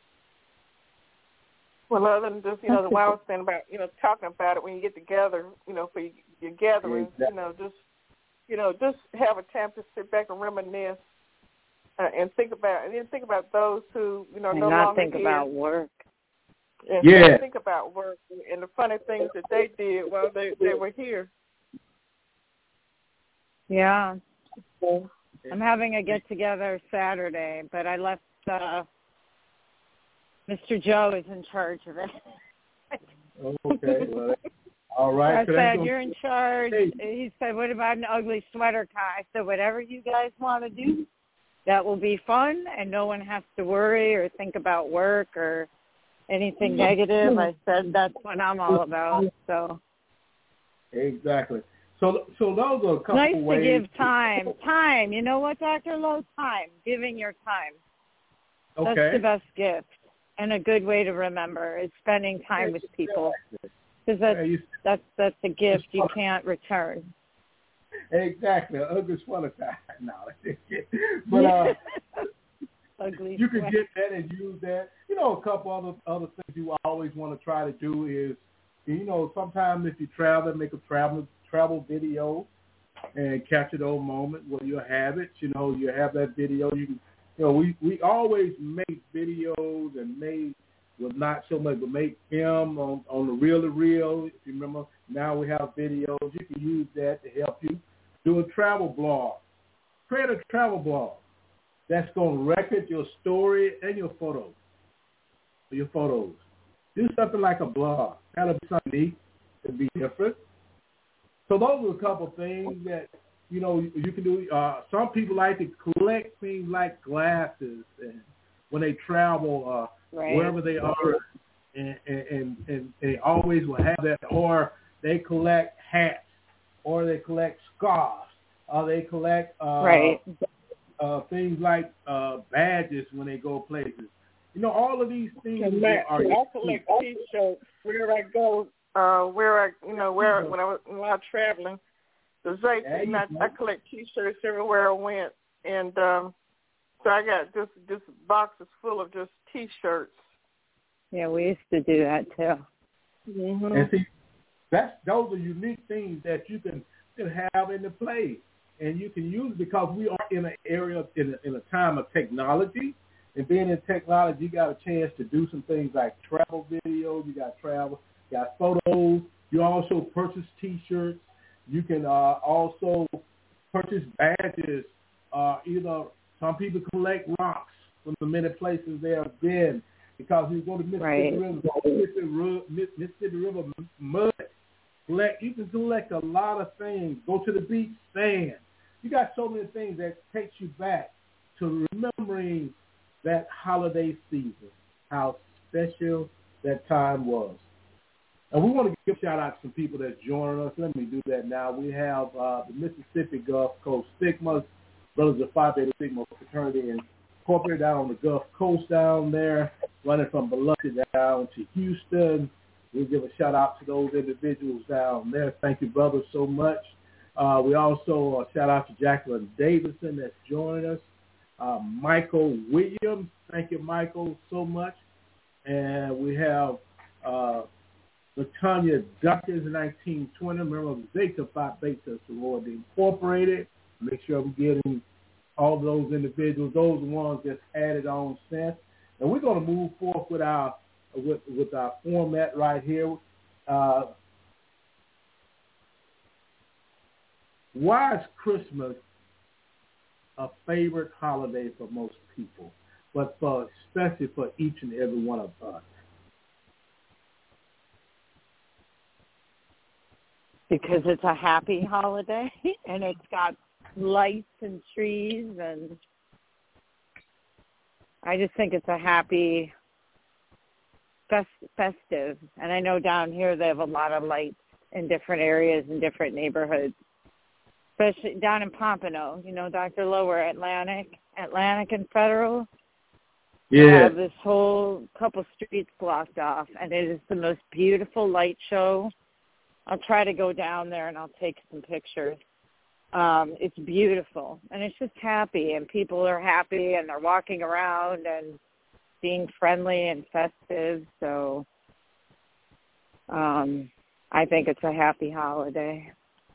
D: Well, other than just, you know, the wild thing about, you know, talking about it when you get together, you know, for your, your gatherings,
C: exactly.
D: you know, just, you know, just have a time to sit back and reminisce uh, and think about, and then think about those who, you know,
E: and
D: no
E: not
D: longer
E: think
D: here.
E: about work.
D: And
C: yeah.
D: think about work and the funny things that they did while they, they were here.
E: Yeah. I'm having a get-together Saturday, but I left uh, Mister Joe is in charge of it.
C: Okay. Well, all right.
E: I
C: so
E: said,
C: gonna...
E: you're in charge.
C: Hey.
E: He said, what about an ugly sweater tie? I said, whatever you guys want to do, that will be fun, and no one has to worry or think about work or anything negative. I said, that's what I'm all about. So
C: Exactly. So so those are a couple
E: nice
C: ways.
E: to give time. Time. You know what, Doctor Lowe? Time. Giving your time.
C: Okay.
E: That's the best gift. And a good way to remember is spending time with people. Because that's,
C: yeah, you,
E: that's, that's a gift you can't return.
C: Exactly. An ugly sweater tie. No. But uh,
E: ugly
C: you can
E: sweater.
C: get that and use that. You know, a couple other other things you always want to try to do is, you know, sometimes if you travel, make a travel travel video and capture those moments where you have it. You know, you have that video. You can, you know, we, we always make videos and made, well, not so much, but make film on, on the reel to reel. If you remember, now we have videos. You can use that to help you do a travel blog. Create a travel blog that's going to record your story and your photos. Your photos. Do something like a blog. That'll be something neat. It'll be different. So those are a couple things that, you know, you can do. Uh, some people like to collect things like glasses and when they travel, uh,
E: right.
C: wherever they are, and, and, and, and they always will have that. Or they collect hats, or they collect scarves, or they collect uh,
E: right.
C: uh, things like uh, badges when they go places. You know, all of these things
D: Matt,
C: are.
D: I collect T-shirts wherever I go. Uh, where I, you know, where when I was when I was traveling, the Zay thing, I, I collect T-shirts everywhere I went, and um, so I got just just boxes full of just T-shirts.
E: Yeah, we used to do that too.
D: Mm-hmm.
C: And see, that's those are unique things that you can, can have in the play, and you can use because we are in an area in a, in a time of technology, and being in technology, you got a chance to do some things like travel videos. You got travel. Got photos. You also purchase T-shirts. You can uh, also purchase badges. Uh, either some people collect rocks from the many places they have been because you go to Mississippi
E: right.
C: River, Mississippi, Mississippi River mud. Collect. You can collect a lot of things. Go to the beach, sand. You got so many things that takes you back to remembering that holiday season, how special that time was. And we want to give a shout-out to some people that's joining us. Let me do that now. We have uh, the Mississippi Gulf Coast Sigma, Brothers of Phi Beta Sigma Fraternity Incorporated down on the Gulf Coast down there, running from Biloxi down to Houston. We'll give a shout-out to those individuals down there. Thank you, brothers, so much. Uh, we also uh, shout-out to Jacqueline Davidson that's joining us. Uh, Michael Williams. Thank you, Michael, so much. And we have... Uh, LaTanya Duckers, nineteen twenty, member of Zeta Phi Beta Sorority Incorporated. Make sure we're getting all those individuals, those ones that's added on since. And we're going to move forward with our with, with our format right here. Uh, why is Christmas a favorite holiday for most people, but for especially for each and every one of us?
E: Because it's a happy holiday, and it's got lights and trees, and I just think it's a happy, fest, festive. And I know down here they have a lot of lights in different areas and different neighborhoods, especially down in Pompano. You know, Doctor Lower, Atlantic, Atlantic and Federal.
C: Yeah.
E: They have this whole couple streets blocked off, and it is the most beautiful light show. I'll try to go down there and I'll take some pictures. Um, it's beautiful, and it's just happy, and people are happy, and they're walking around and being friendly and festive. So um, I think it's a happy holiday.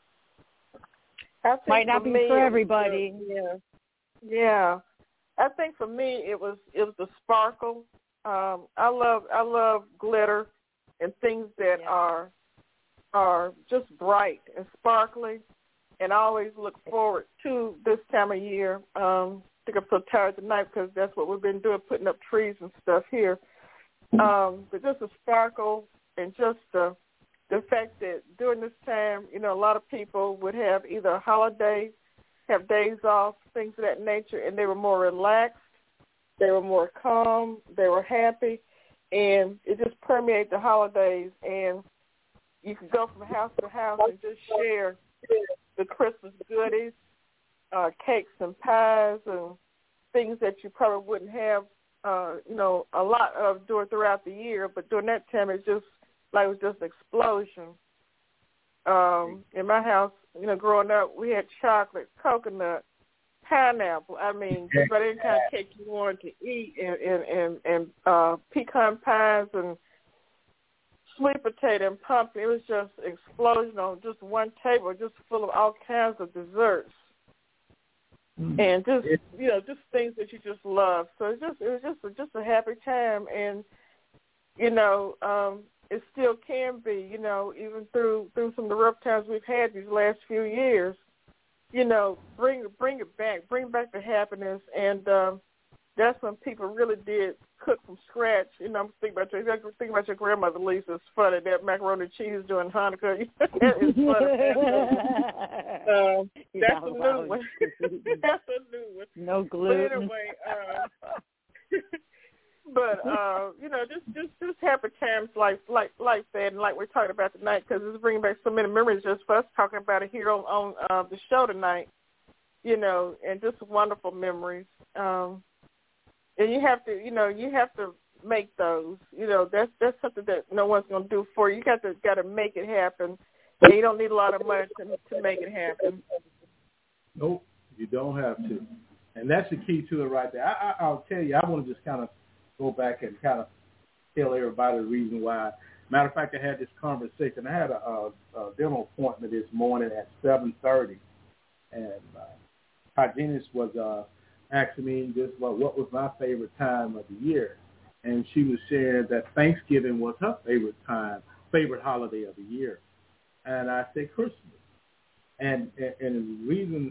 D: I think
E: Might not
D: for
E: be
D: me,
E: for everybody.
D: Yeah, yeah. I think for me it was it was the sparkle. Um, I love I love glitter and things that
E: Yeah.
D: are are just bright and sparkly, and I always look forward to this time of year. Um, I think I'm so tired tonight because that's what we've been doing, putting up trees and stuff here. Um, but just the sparkle and just the the fact that during this time, you know, a lot of people would have either a holiday, have days off, things of that nature, and they were more relaxed, they were more calm, they were happy, and it just permeated the holidays, and you could go from house to house and just share the Christmas goodies, uh, cakes and pies and things that you probably wouldn't have, uh, you know, a lot of during throughout the year, but during that time it's just like it was just an explosion. Um, in my house, you know, growing up, we had chocolate, coconut, pineapple. I mean, just about any kind of cake you wanted to eat, and and and, and uh, pecan pies and sweet potato and pumpkin. It was just an explosion on just one table, just full of all kinds of desserts. Mm. And just you know, just things that you just love. So it's just it was just a, just a happy time, and you know, um, it still can be. You know, even through through some of the rough times we've had these last few years. You know, bring bring it back, bring back the happiness, and um, that's when people really did cook from scratch. You know, I'm thinking about your thinking about your grandmother, Lisa. It's funny that macaroni and cheese during Hanukkah. It's funny. um, that's a new one. That's a new one.
E: No gluten.
D: But anyway, uh, but uh, you know, just just just happy times like like like that, and like we're talking about tonight, because it's bringing back so many memories just for us talking about it here on on uh, the show tonight. You know, and just wonderful memories. Um, and you have to, you know, you have to make those. You know, that's that's something that no one's going to do for you. You got to got to make it happen. And you don't need a lot of money to to make it happen.
C: Nope, you don't have to. And that's the key to it right there. I, I, I'll tell you, I want to just kind of go back and kind of tell everybody the reason why. Matter of fact, I had this conversation. I had a, a, a dental appointment this morning at seven thirty, and uh, hygienist was uh, asking me just well, what was my favorite time of the year, and she was sharing that Thanksgiving was her favorite time, favorite holiday of the year, and I said Christmas, and and, and the reason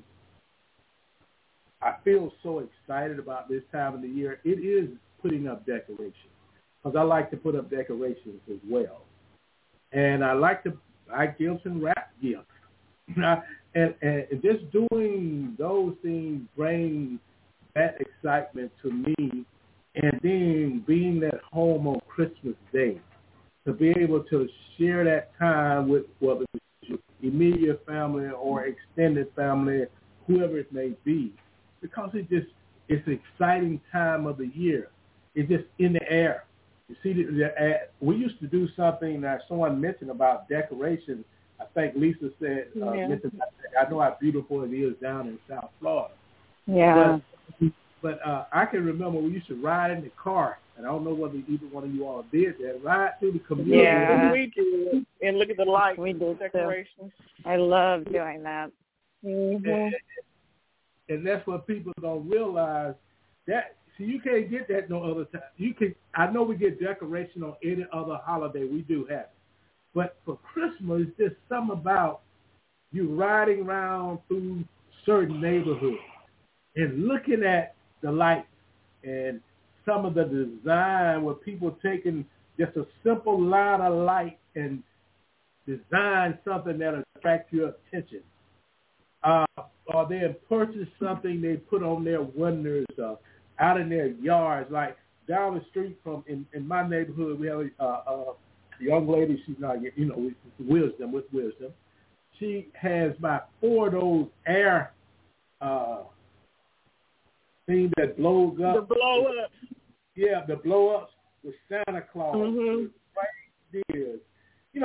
C: I feel so excited about this time of the year, it is putting up decorations, because I like to put up decorations as well. And I like to buy gifts and wrap gifts. and, and just doing those things brings that excitement to me. And then being at home on Christmas Day, to be able to share that time with whether it's your immediate family or extended family, whoever it may be, because it just it's an exciting time of the year. It's just in the air. You see, the, the, uh, we used to do something that someone mentioned about decorations. I think Lisa said, uh,
E: yeah.
C: mentioned, I know how beautiful it is down in South Florida.
E: Yeah.
C: But, but uh, I can remember we used to ride in the car, and I don't know whether either one of you all did that, ride through the community.
E: Yeah.
D: We did. And look at the lights,
E: we did
D: decorations.
E: Too. I love doing that.
D: Mm-hmm.
C: And, and that's what people don't realize. That see, you can't get that no other time. You can. I know we get decoration on any other holiday. We do have it. But for Christmas, there's something about you riding around through certain neighborhoods and looking at the lights and some of the design where people taking just a simple line of light and design something that attracts your attention. Uh, or they have purchased something they put on their windows, uh, out in their yards. Like down the street from, in, in my neighborhood, we have a, uh, a young lady, she's not, you know, with wisdom, with wisdom. She has about four of those air uh, things that blows up.
D: The blow up.
C: Yeah, the blow ups with Santa Claus,
D: mm-hmm.
C: with reindeers. You know,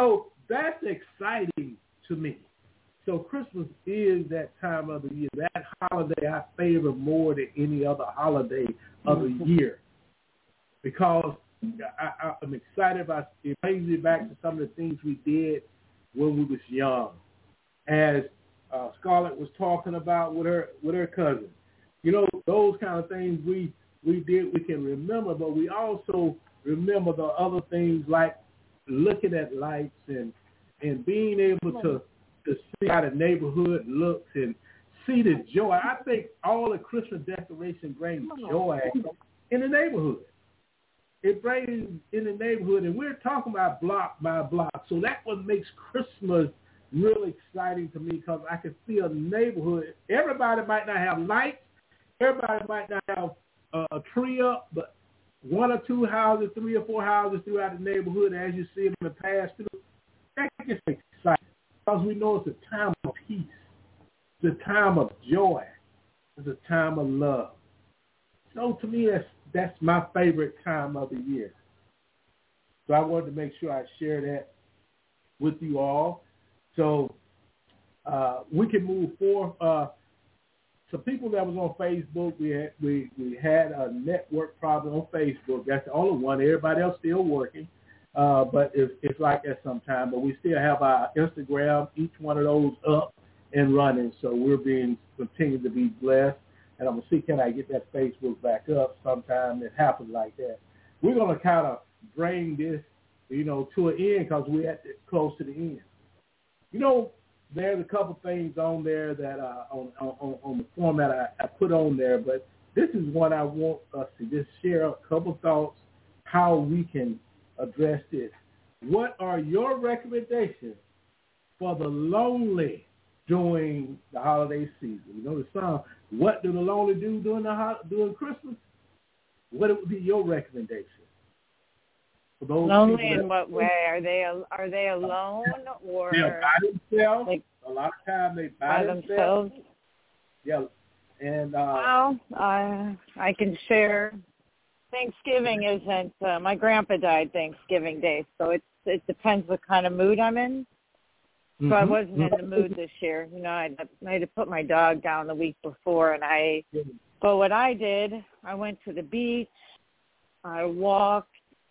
C: that's exciting to me. So Christmas is that time of the year. That holiday I favor more than any other holiday of the year because I, I'm excited about it. Brings me back to some of the things we did when we was young. As uh, Scarlett was talking about with her with her cousin. You know, those kind of things we, we did, we can remember, but we also remember the other things like looking at lights and, and being able to, to see how the neighborhood looks and see the joy. I think all the Christmas decoration brings joy in the neighborhood. It brings in the neighborhood, and we're talking about block by block. So that what makes Christmas really exciting to me because I can see a neighborhood. Everybody might not have lights. Everybody might not have uh, a tree up, but one or two houses, three or four houses throughout the neighborhood, as you see them in the past, that gets exciting because we know it's a time of peace. It's a time of joy. It's a time of love. So to me, that's, that's my favorite time of the year. So I wanted to make sure I share that with you all. So uh, we can move forward. Uh, so people that was on Facebook, we had, we, we had a network problem on Facebook. That's the only one. Everybody else still working. Uh, but it's, it's like that sometime. But we still have our Instagram, each one of those up and running. So we're being continued to be blessed. And I'm going to see, can I get that Facebook back up sometime? It happens like that. We're going to kind of bring this, you know, to an end because we're at the, close to the end. You know, there's a couple things on there that uh, on, on on the format I, I put on there, but this is one I want us to just share a couple thoughts how we can address this. What are your recommendations for the lonely during the holiday season? You know the song, what do the lonely do during the during Christmas? What would be your recommendation? For those
E: lonely in what way? Are they are they alone or
C: they're by themselves?
E: Like,
C: a lot of times they by,
E: by themselves.
C: themselves. Yeah, and uh,
E: well, I I can share. Thanksgiving isn't. Uh, my grandpa died Thanksgiving Day, so it's it depends what kind of mood I'm in. So mm-hmm. I wasn't in the mood this year. You know, I, I had to put my dog down the week before, and I. But what I did, I went to the beach. I walked.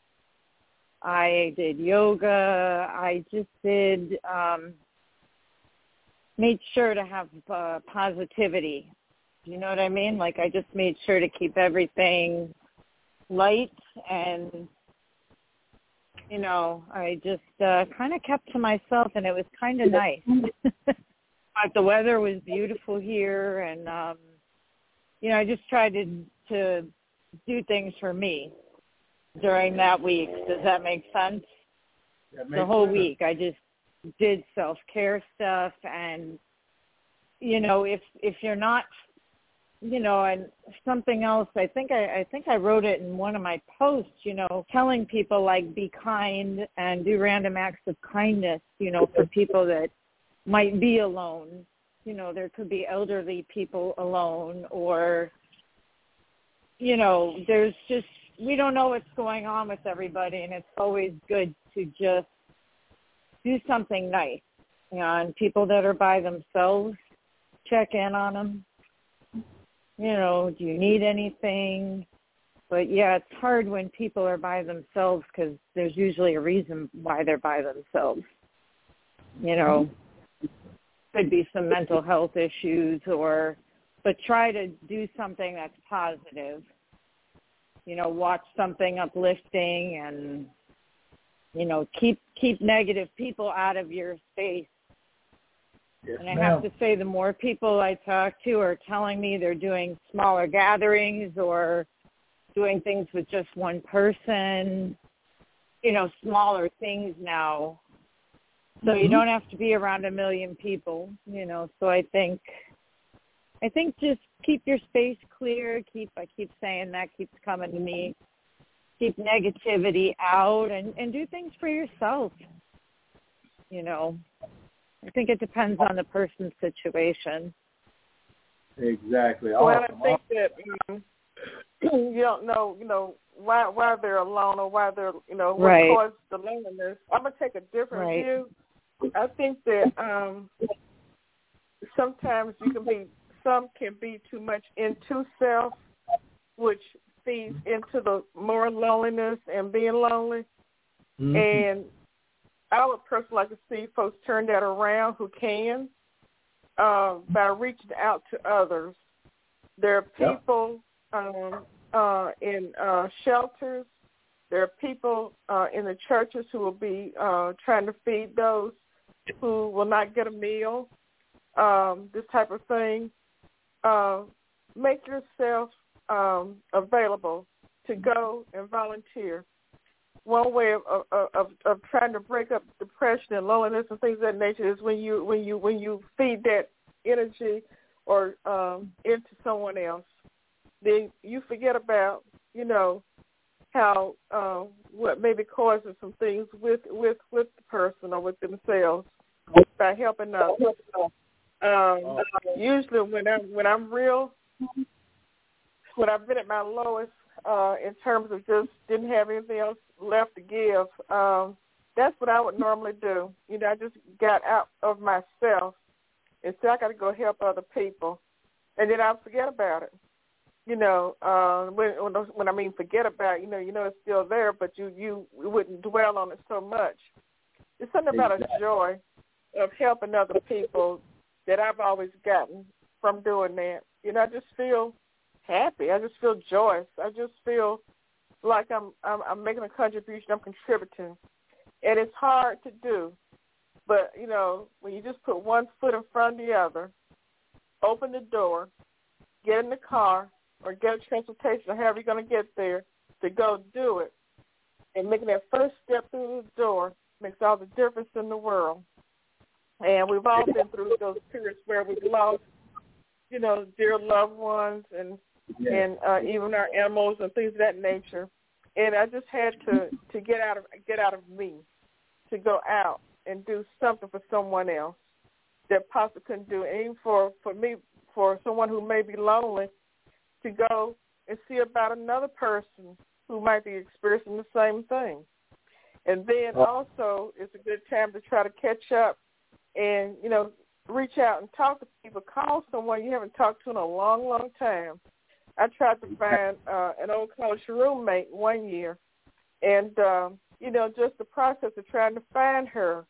E: I did yoga. I just did, um, made sure to have uh, positivity. You know what I mean? Like I just made sure to keep everything light and, you know, I just uh, kind of kept to myself and it was kind of nice. But the weather was beautiful here and, um, you know, I just tried to, to do things for me during that week. Does that make sense?
C: That makes
E: the whole
C: sense.
E: week I just did self-care stuff and, you know, if if you're not, you know, and something else, I think I, I think I wrote it in one of my posts, you know, telling people like be kind and do random acts of kindness, you know, for people that might be alone. You know, there could be elderly people alone or, you know, there's just, we don't know what's going on with everybody, and it's always good to just do something nice. You know, and people that are by themselves, check in on them. You know, do you need anything? But, yeah, it's hard when people are by themselves because there's usually a reason why they're by themselves. You know, could be some mental health issues or, but try to do something that's positive. You know, watch something uplifting and, you know, keep keep negative people out of your space.
C: Yes,
E: and I
C: ma'am.
E: have to say the more people I talk to are telling me they're doing smaller gatherings or doing things with just one person, you know, smaller things now. So
C: Mm-hmm.
E: you don't have to be around a million people, you know. So I think I think just keep your space clear. Keep I keep saying that, keeps coming to me. Keep negativity out and, and do things for yourself. You know, I think it depends on the person's situation.
C: Exactly.
D: Well,
C: Awesome.
D: I think that um, you don't know, you know, why why they're alone or why they're, you know, what
E: Right.
D: caused the loneliness. I'm gonna take a different
E: Right.
D: view. I think that um, sometimes you can be, some can be too much into self, which feeds into the more loneliness and being lonely. Mm-hmm. And I would personally like to see folks turn that around who can uh, by reaching out to others. There are people yep. um, uh, in uh, shelters. There are people uh, in the churches who will be uh, trying to feed those who will not get a meal, um, this type of thing. Uh, make yourself um, available to go and volunteer. One way of, of, of, of trying to break up depression and loneliness and things of that nature is when you when you when you feed that energy or um, into someone else. Then you forget about, you know, how uh, what may be causing some things with, with, with the person or with themselves by helping others. Um, usually when I'm when I'm real, when I've been at my lowest uh, in terms of just didn't have anything else left to give, um, that's what I would normally do. You know, I just got out of myself and said I got to go help other people, and then I'll forget about it. You know, uh, when, when when I mean forget about it, you know, you know it's still there, but you you wouldn't dwell on it so much. There's something about exactly. a joy of helping other people that I've always gotten from doing that. You know, I just feel happy. I just feel joyous. I just feel like I'm I'm, I'm making a contribution. I'm contributing, and it's hard to do. But you know, when you just put one foot in front of the other, open the door, get in the car, or get a transportation, or however you're going to get there, to go do it, and making that first step through the door makes all the difference in the world. And we've all been through those periods where we've lost, you know, dear loved ones and yeah. and uh, even our animals and things of that nature. And I just had to, to get out of get out of me, to go out and do something for someone else that possibly couldn't do. And even for, for me, for someone who may be lonely, to go and see about another person who might be experiencing the same thing. And then also it's a good time to try to catch up and, you know, reach out and talk to people. Call someone you haven't talked to in a long, long time. I tried to find uh, an old college roommate one year, and, um, you know, just the process of trying to find her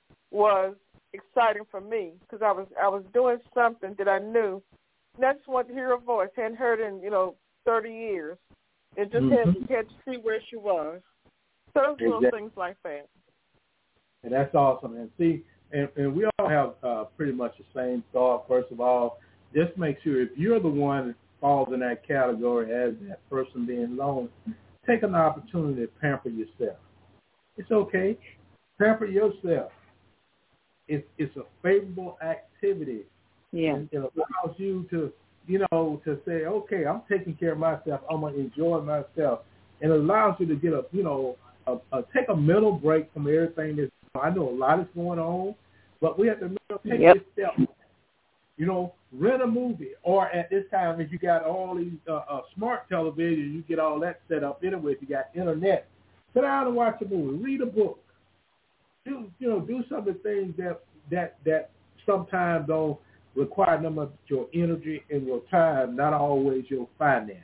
D: was exciting for me because I was I was doing something that I knew. And I just wanted to hear her voice. Hadn't heard her in, you know, thirty years. And just mm-hmm. had, had to see where she was. So those exactly. little things like that.
C: And that's awesome. And see, and, and we all have uh, pretty much the same thought. First of all, just make sure if you're the one that falls in that category as that person being lonely, take an opportunity to pamper yourself. It's okay. Pamper yourself. It's, it's a favorable activity.
E: Yeah.
C: And it allows you to, you know, to say, okay, I'm taking care of myself. I'm going to enjoy myself. And it allows you to get a, you know, a, a, take a mental break from everything that's, I know a lot is going on, but we have to take
E: yep.
C: this step. You know, rent a movie. Or at this time, if you got all these uh, uh, smart television, you get all that set up anyway. If you got internet, sit down and watch a movie. Read a book. Do, you know, do some of the things that, that, that sometimes don't require no much your energy and your time, not always your finance.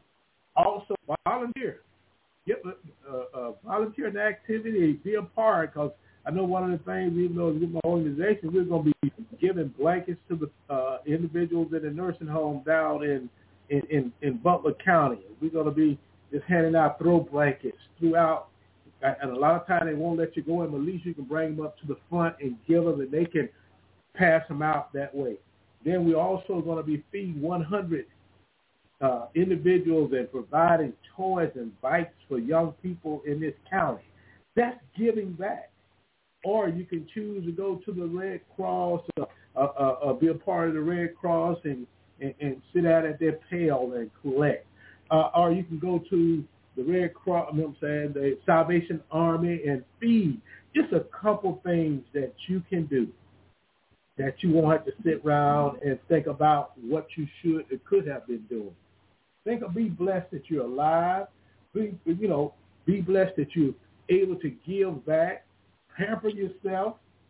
C: Also, volunteer. Get, uh, uh, volunteer in the activity. Be a part, because I know one of the things, even though it's my organization, we're going to be giving blankets to the uh, individuals in the nursing home down in, in, in, in Butler County. We're going to be just handing out throw blankets throughout. And a lot of times they won't let you go in, but at least you can bring them up to the front and give them, and they can pass them out that way. Then we're also going to be feeding one hundred uh, individuals and providing toys and bikes for young people in this county. That's giving back. Or you can choose to go to the Red Cross, uh, uh, uh, be a part of the Red Cross and, and, and sit out at their pail and collect. Uh, or you can go to the Red Cross, you know what I'm saying, the Salvation Army and feed. Just a couple things that you can do that you won't have to sit around and think about what you should or could have been doing. Think of, be blessed that you're alive. Be, you know, be blessed that you're able to give back. Pamper yourself.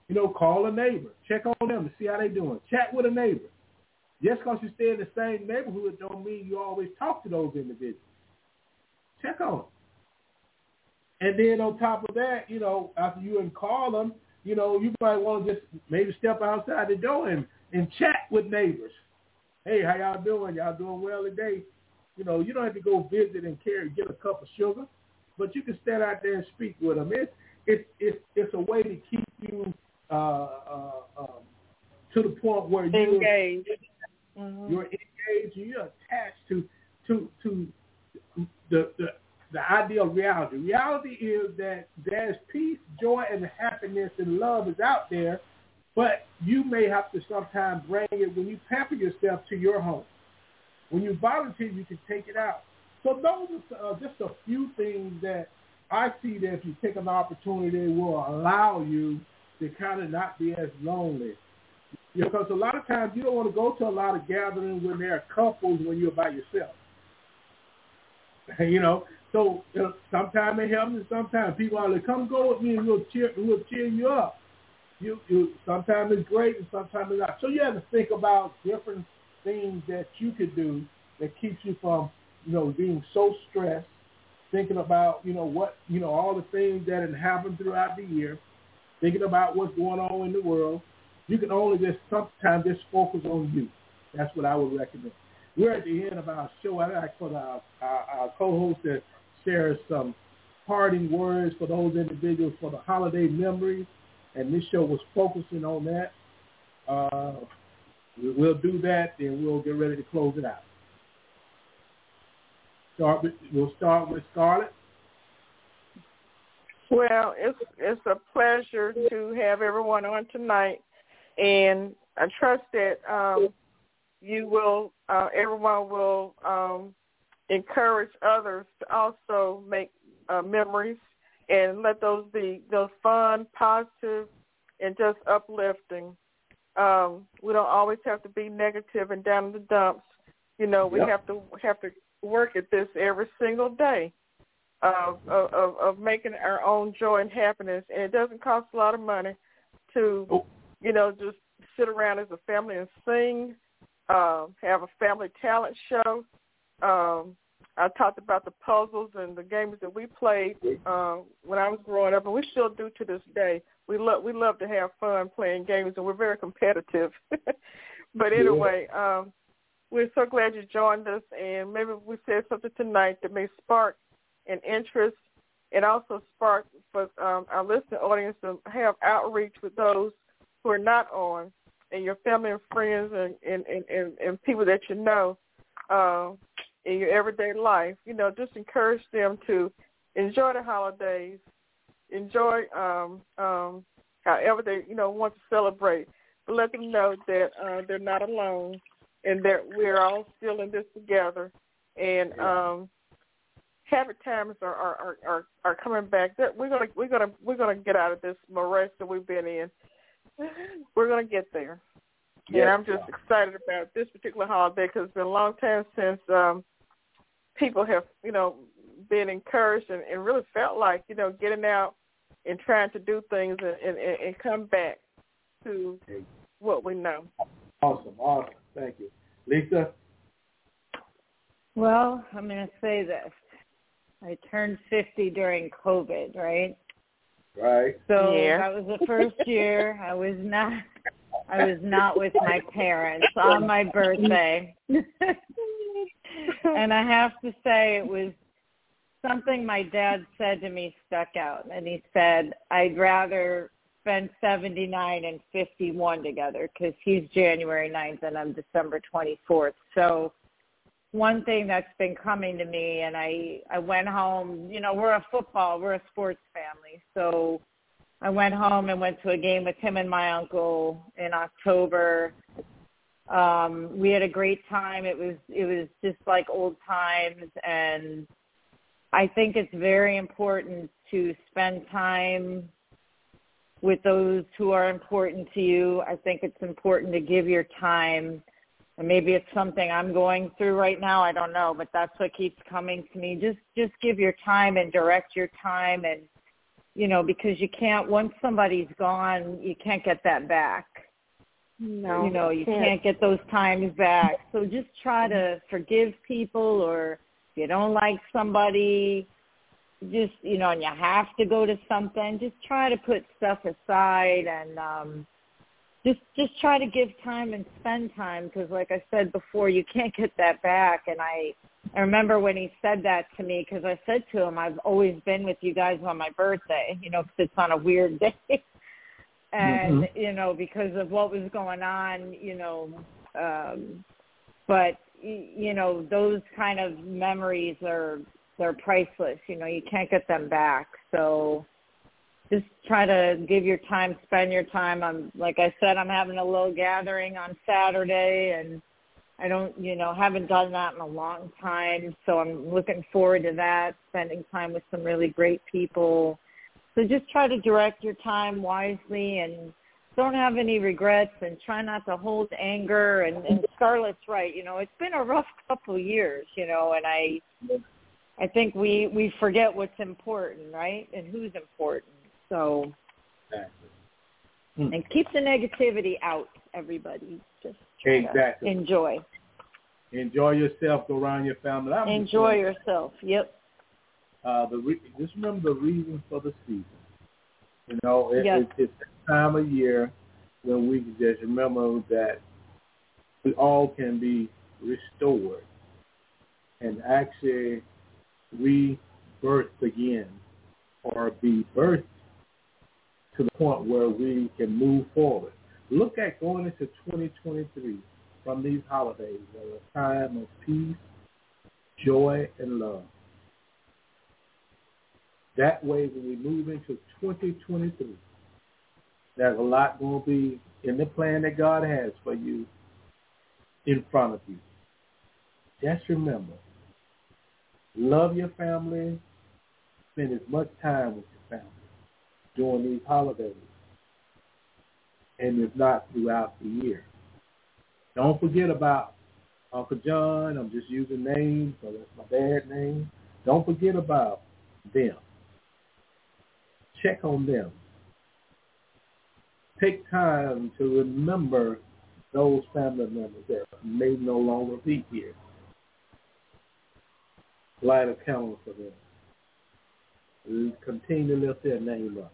C: You know, call a neighbor. Check on them to see how they're doing. Chat with a neighbor. Just because you stay in the same neighborhood don't mean you always talk to those individuals. Check on them. And then on top of that, you know, after you and call them, you know, you might want to just maybe step outside the door and, and chat with neighbors. Hey, how y'all doing? Y'all doing well today? You know, you don't have to go visit and carry get a cup of sugar, but you can stand out there and speak with them. It's it's it's, it's a way to keep you uh, uh, um, to the point where you're
D: engaged. Mm-hmm.
C: You're engaged. You're attached to to to the the. The ideal reality. Reality is that there's peace, joy, and happiness and love is out there, but you may have to sometimes bring it when you pamper yourself to your home. When you volunteer, you can take it out. So those are uh, just a few things that I see that if you take an opportunity, will allow you to kind of not be as lonely. Because a lot of times you don't want to go to a lot of gatherings when there are couples when you're by yourself. You know, so you know, sometimes it helps, and sometimes people are like, "Come go with me, and we'll cheer, we'll cheer you up." You, you. Sometimes it's great, and sometimes it's not. So you have to think about different things that you could do that keeps you from, you know, being so stressed. Thinking about, you know, what, you know, all the things that have happened throughout the year. Thinking about what's going on in the world. You can only just sometimes just focus on you. That's what I would recommend. We're at the end of our show. I'd like for our, our, our co-host to share some parting words for those individuals for the holiday memories. And this show was focusing on that. Uh, we'll do that, then we'll get ready to close it out. Start with, we'll start with Scarlett.
D: Well, it's it's a pleasure to have everyone on tonight, and I trust that um, you will, uh, everyone will um, encourage others to also make uh, memories and let those be those fun, positive, and just uplifting. Um, we don't always have to be negative and down in the dumps. You know, we
C: yep. have
D: to have to work at this every single day of, of of making our own joy and happiness. And it doesn't cost a lot of money to, oh. you know, just sit around as a family and sing. Uh, have a family talent show. Um, I talked about the puzzles and the games that we played uh, when I was growing up, and we still do to this day. We love we love to have fun playing games, and we're very competitive. But anyway, um, we're so glad you joined us, and maybe we said something tonight that may spark an interest and also spark for um, our listening audience to have outreach with those who are not on, and your family and friends and, and, and, and, and people that you know uh, in your everyday life. You know, just encourage them to enjoy the holidays, enjoy um, um, however they, you know, want to celebrate, but let them know that uh, they're not alone and that we're all still in this together. And um, happy times are, are, are, are coming back. That we're gonna we're gonna we're gonna get out of this morass that we've been in. We're going to get there. Yes, and I'm just yeah. excited about this particular holiday because it's been a long time since um, people have, you know, been encouraged and, and really felt like, you know, getting out and trying to do things and, and, and come back to what we know.
C: Awesome, awesome. Thank you. Lisa?
E: Well, I'm going to say this. I turned fifty during COVID, right?
C: Right.
E: So
D: yeah.
E: that was the first year I was not I was not with my parents on my birthday. And I have to say it was something my dad said to me stuck out. And he said, I'd rather spend seventy-nine and fifty-one together because he's January ninth and I'm December twenty-fourth. So one thing that's been coming to me, and I, I went home, you know, we're a football, we're a sports family. So I went home and went to a game with him and my uncle in October. Um, we had a great time. It was, it was just like old times. And I think it's very important to spend time with those who are important to you. I think it's important to give your time. And maybe it's something I'm going through right now. I don't know, but that's what keeps coming to me. Just just give your time and direct your time and, you know, because you can't, once somebody's gone, you can't get that back.
D: No,
E: you know, you
D: can't.
E: can't get those times back. So just try to forgive people, or if you don't like somebody, just, you know, and you have to go to something, just try to put stuff aside and um, just just try to give time and spend time, because like I said before, you can't get that back. And I, I remember when he said that to me, because I said to him, I've always been with you guys on my birthday, you know, because it's on a weird day. And, mm-hmm. you know, because of what was going on, you know, um, but, you know, those kind of memories are, they're priceless. You know, you can't get them back. So just try to give your time, spend your time. I'm, like I said, I'm having a little gathering on Saturday, and I don't, you know, haven't done that in a long time. So I'm looking forward to that, spending time with some really great people. So just try to direct your time wisely and don't have any regrets, and try not to hold anger. And, and Scarlett's right. You know, it's been a rough couple of years, you know, and I I think we, we forget what's important, right, and who's important. So, exactly. And keep the negativity out, everybody. Just
C: exactly.
E: enjoy.
C: Enjoy yourself. Go around your family. I'm
E: enjoy yourself. Yep.
C: Uh, the re- just remember the reason for the season. You know, it,
E: yes.
C: it, it's the time of year when we can just remember that we all can be restored and actually rebirthed again, or be birthed to the point where we can move forward. Look at going into twenty twenty-three from these holidays as a time of peace, joy, and love. That way, when we move into twenty twenty-three, there's a lot going to be in the plan that God has for you in front of you. Just remember, love your family, spend as much time with your family during these holidays, and if not, throughout the year. Don't forget about Uncle John. I'm just using names, so that's my dad's name. Don't forget about them. Check on them. Take time to remember those family members that may no longer be here. Light a candle for them. Continue to lift their name up.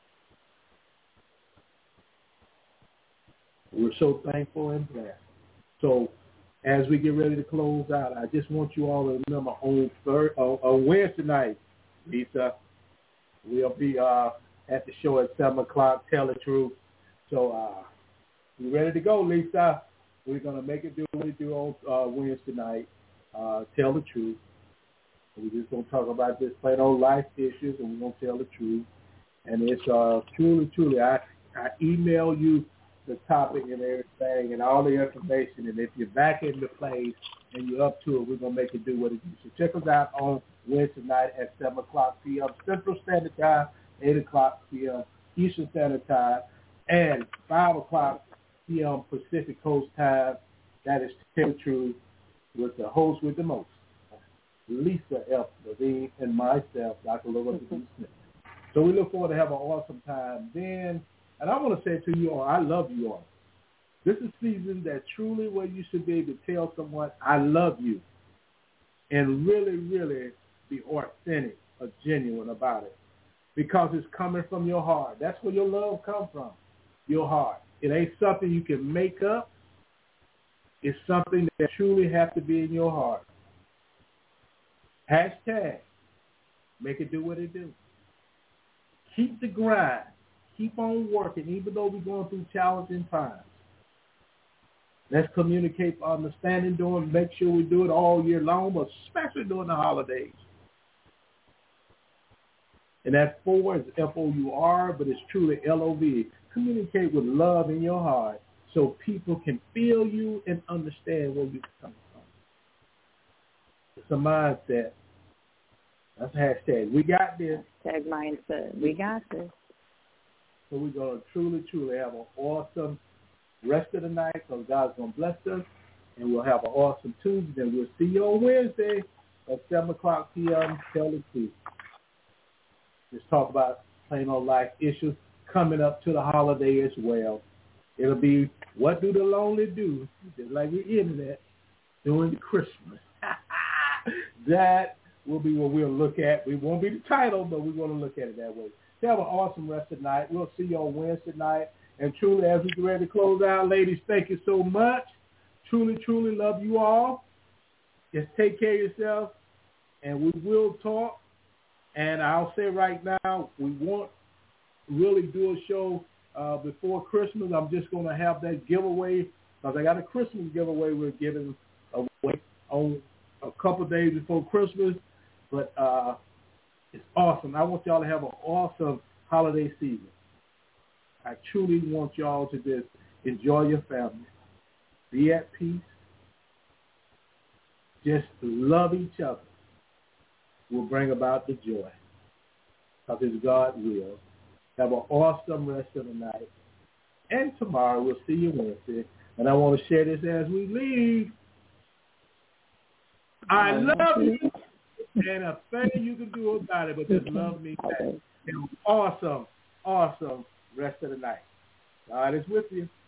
C: We're so thankful and blessed. So as we get ready to close out, I just want you all to remember on, third, on, on Wednesday night, Lisa, we'll be uh, at the show at seven o'clock, Tell the Truth. So uh, we're ready to go, Lisa. We're going to make it do what we do on uh, Wednesday night, uh, Tell the Truth. We're just going to talk about this plain old life issues, and we're going to tell the truth. And it's uh, truly, truly, I, I email you the topic and everything and all the information. And if you're back in the place and you're up to it, we're going to make it do what it do. So check us out on Wednesday night at seven o'clock p.m. Central Standard Time, eight o'clock p.m. Eastern Standard Time, and five o'clock p.m. Pacific Coast Time. That is Tell the Truth with the host with the most, Lisa F. Levine, and myself, Doctor Lola mm-hmm. D. Smith. So we look forward to have an awesome time then. And I want to say to you all, I love you all. This is season that truly where you should be able to tell someone, I love you, and really, really be authentic or genuine about it, because it's coming from your heart. That's where your love comes from, your heart. It ain't something you can make up. It's something that truly has to be in your heart. Hashtag, make it do what it do. Keep the grind. Keep on working, even though we're going through challenging times. Let's communicate for understanding, doing, make sure we do it all year long, but especially during the holidays. And that four is F O U R, but it's truly L O V. Communicate with love in your heart so people can feel you and understand where you're coming from. It's a mindset. That's a hashtag. We got this.
E: Hashtag mindset. We got this.
C: So we're going to truly, truly have an awesome rest of the night, because God's going to bless us, and we'll have an awesome Tuesday. And we'll see you on Wednesday at seven o'clock p.m. Tell the Truth. Just talk about Plain Old Life Issues coming up to the holiday as well. It'll be What Do the Lonely Do, just like we're in that, during Christmas. That will be what we'll look at. We won't be the title, but we're going to look at it that way. So have an awesome rest of the night. We'll see you on Wednesday night. And truly, as we get ready to close out, ladies, thank you so much. Truly, truly love you all. Just take care of yourself, and we will talk. And I'll say right now, we won't really do a show uh, before Christmas. I'm just going to have that giveaway because I got a Christmas giveaway we're giving away on a couple of days before Christmas. But uh, it's awesome. I want y'all to have an awesome holiday season. I truly want y'all to just enjoy your family. Be at peace. Just love each other will bring about the joy. Because it's God's will. Have an awesome rest of the night. And tomorrow we'll see you Wednesday. And I want to share this as we leave. I love you. And a thing you can do about it, but just love me back. And awesome, awesome rest of the night. God is with you.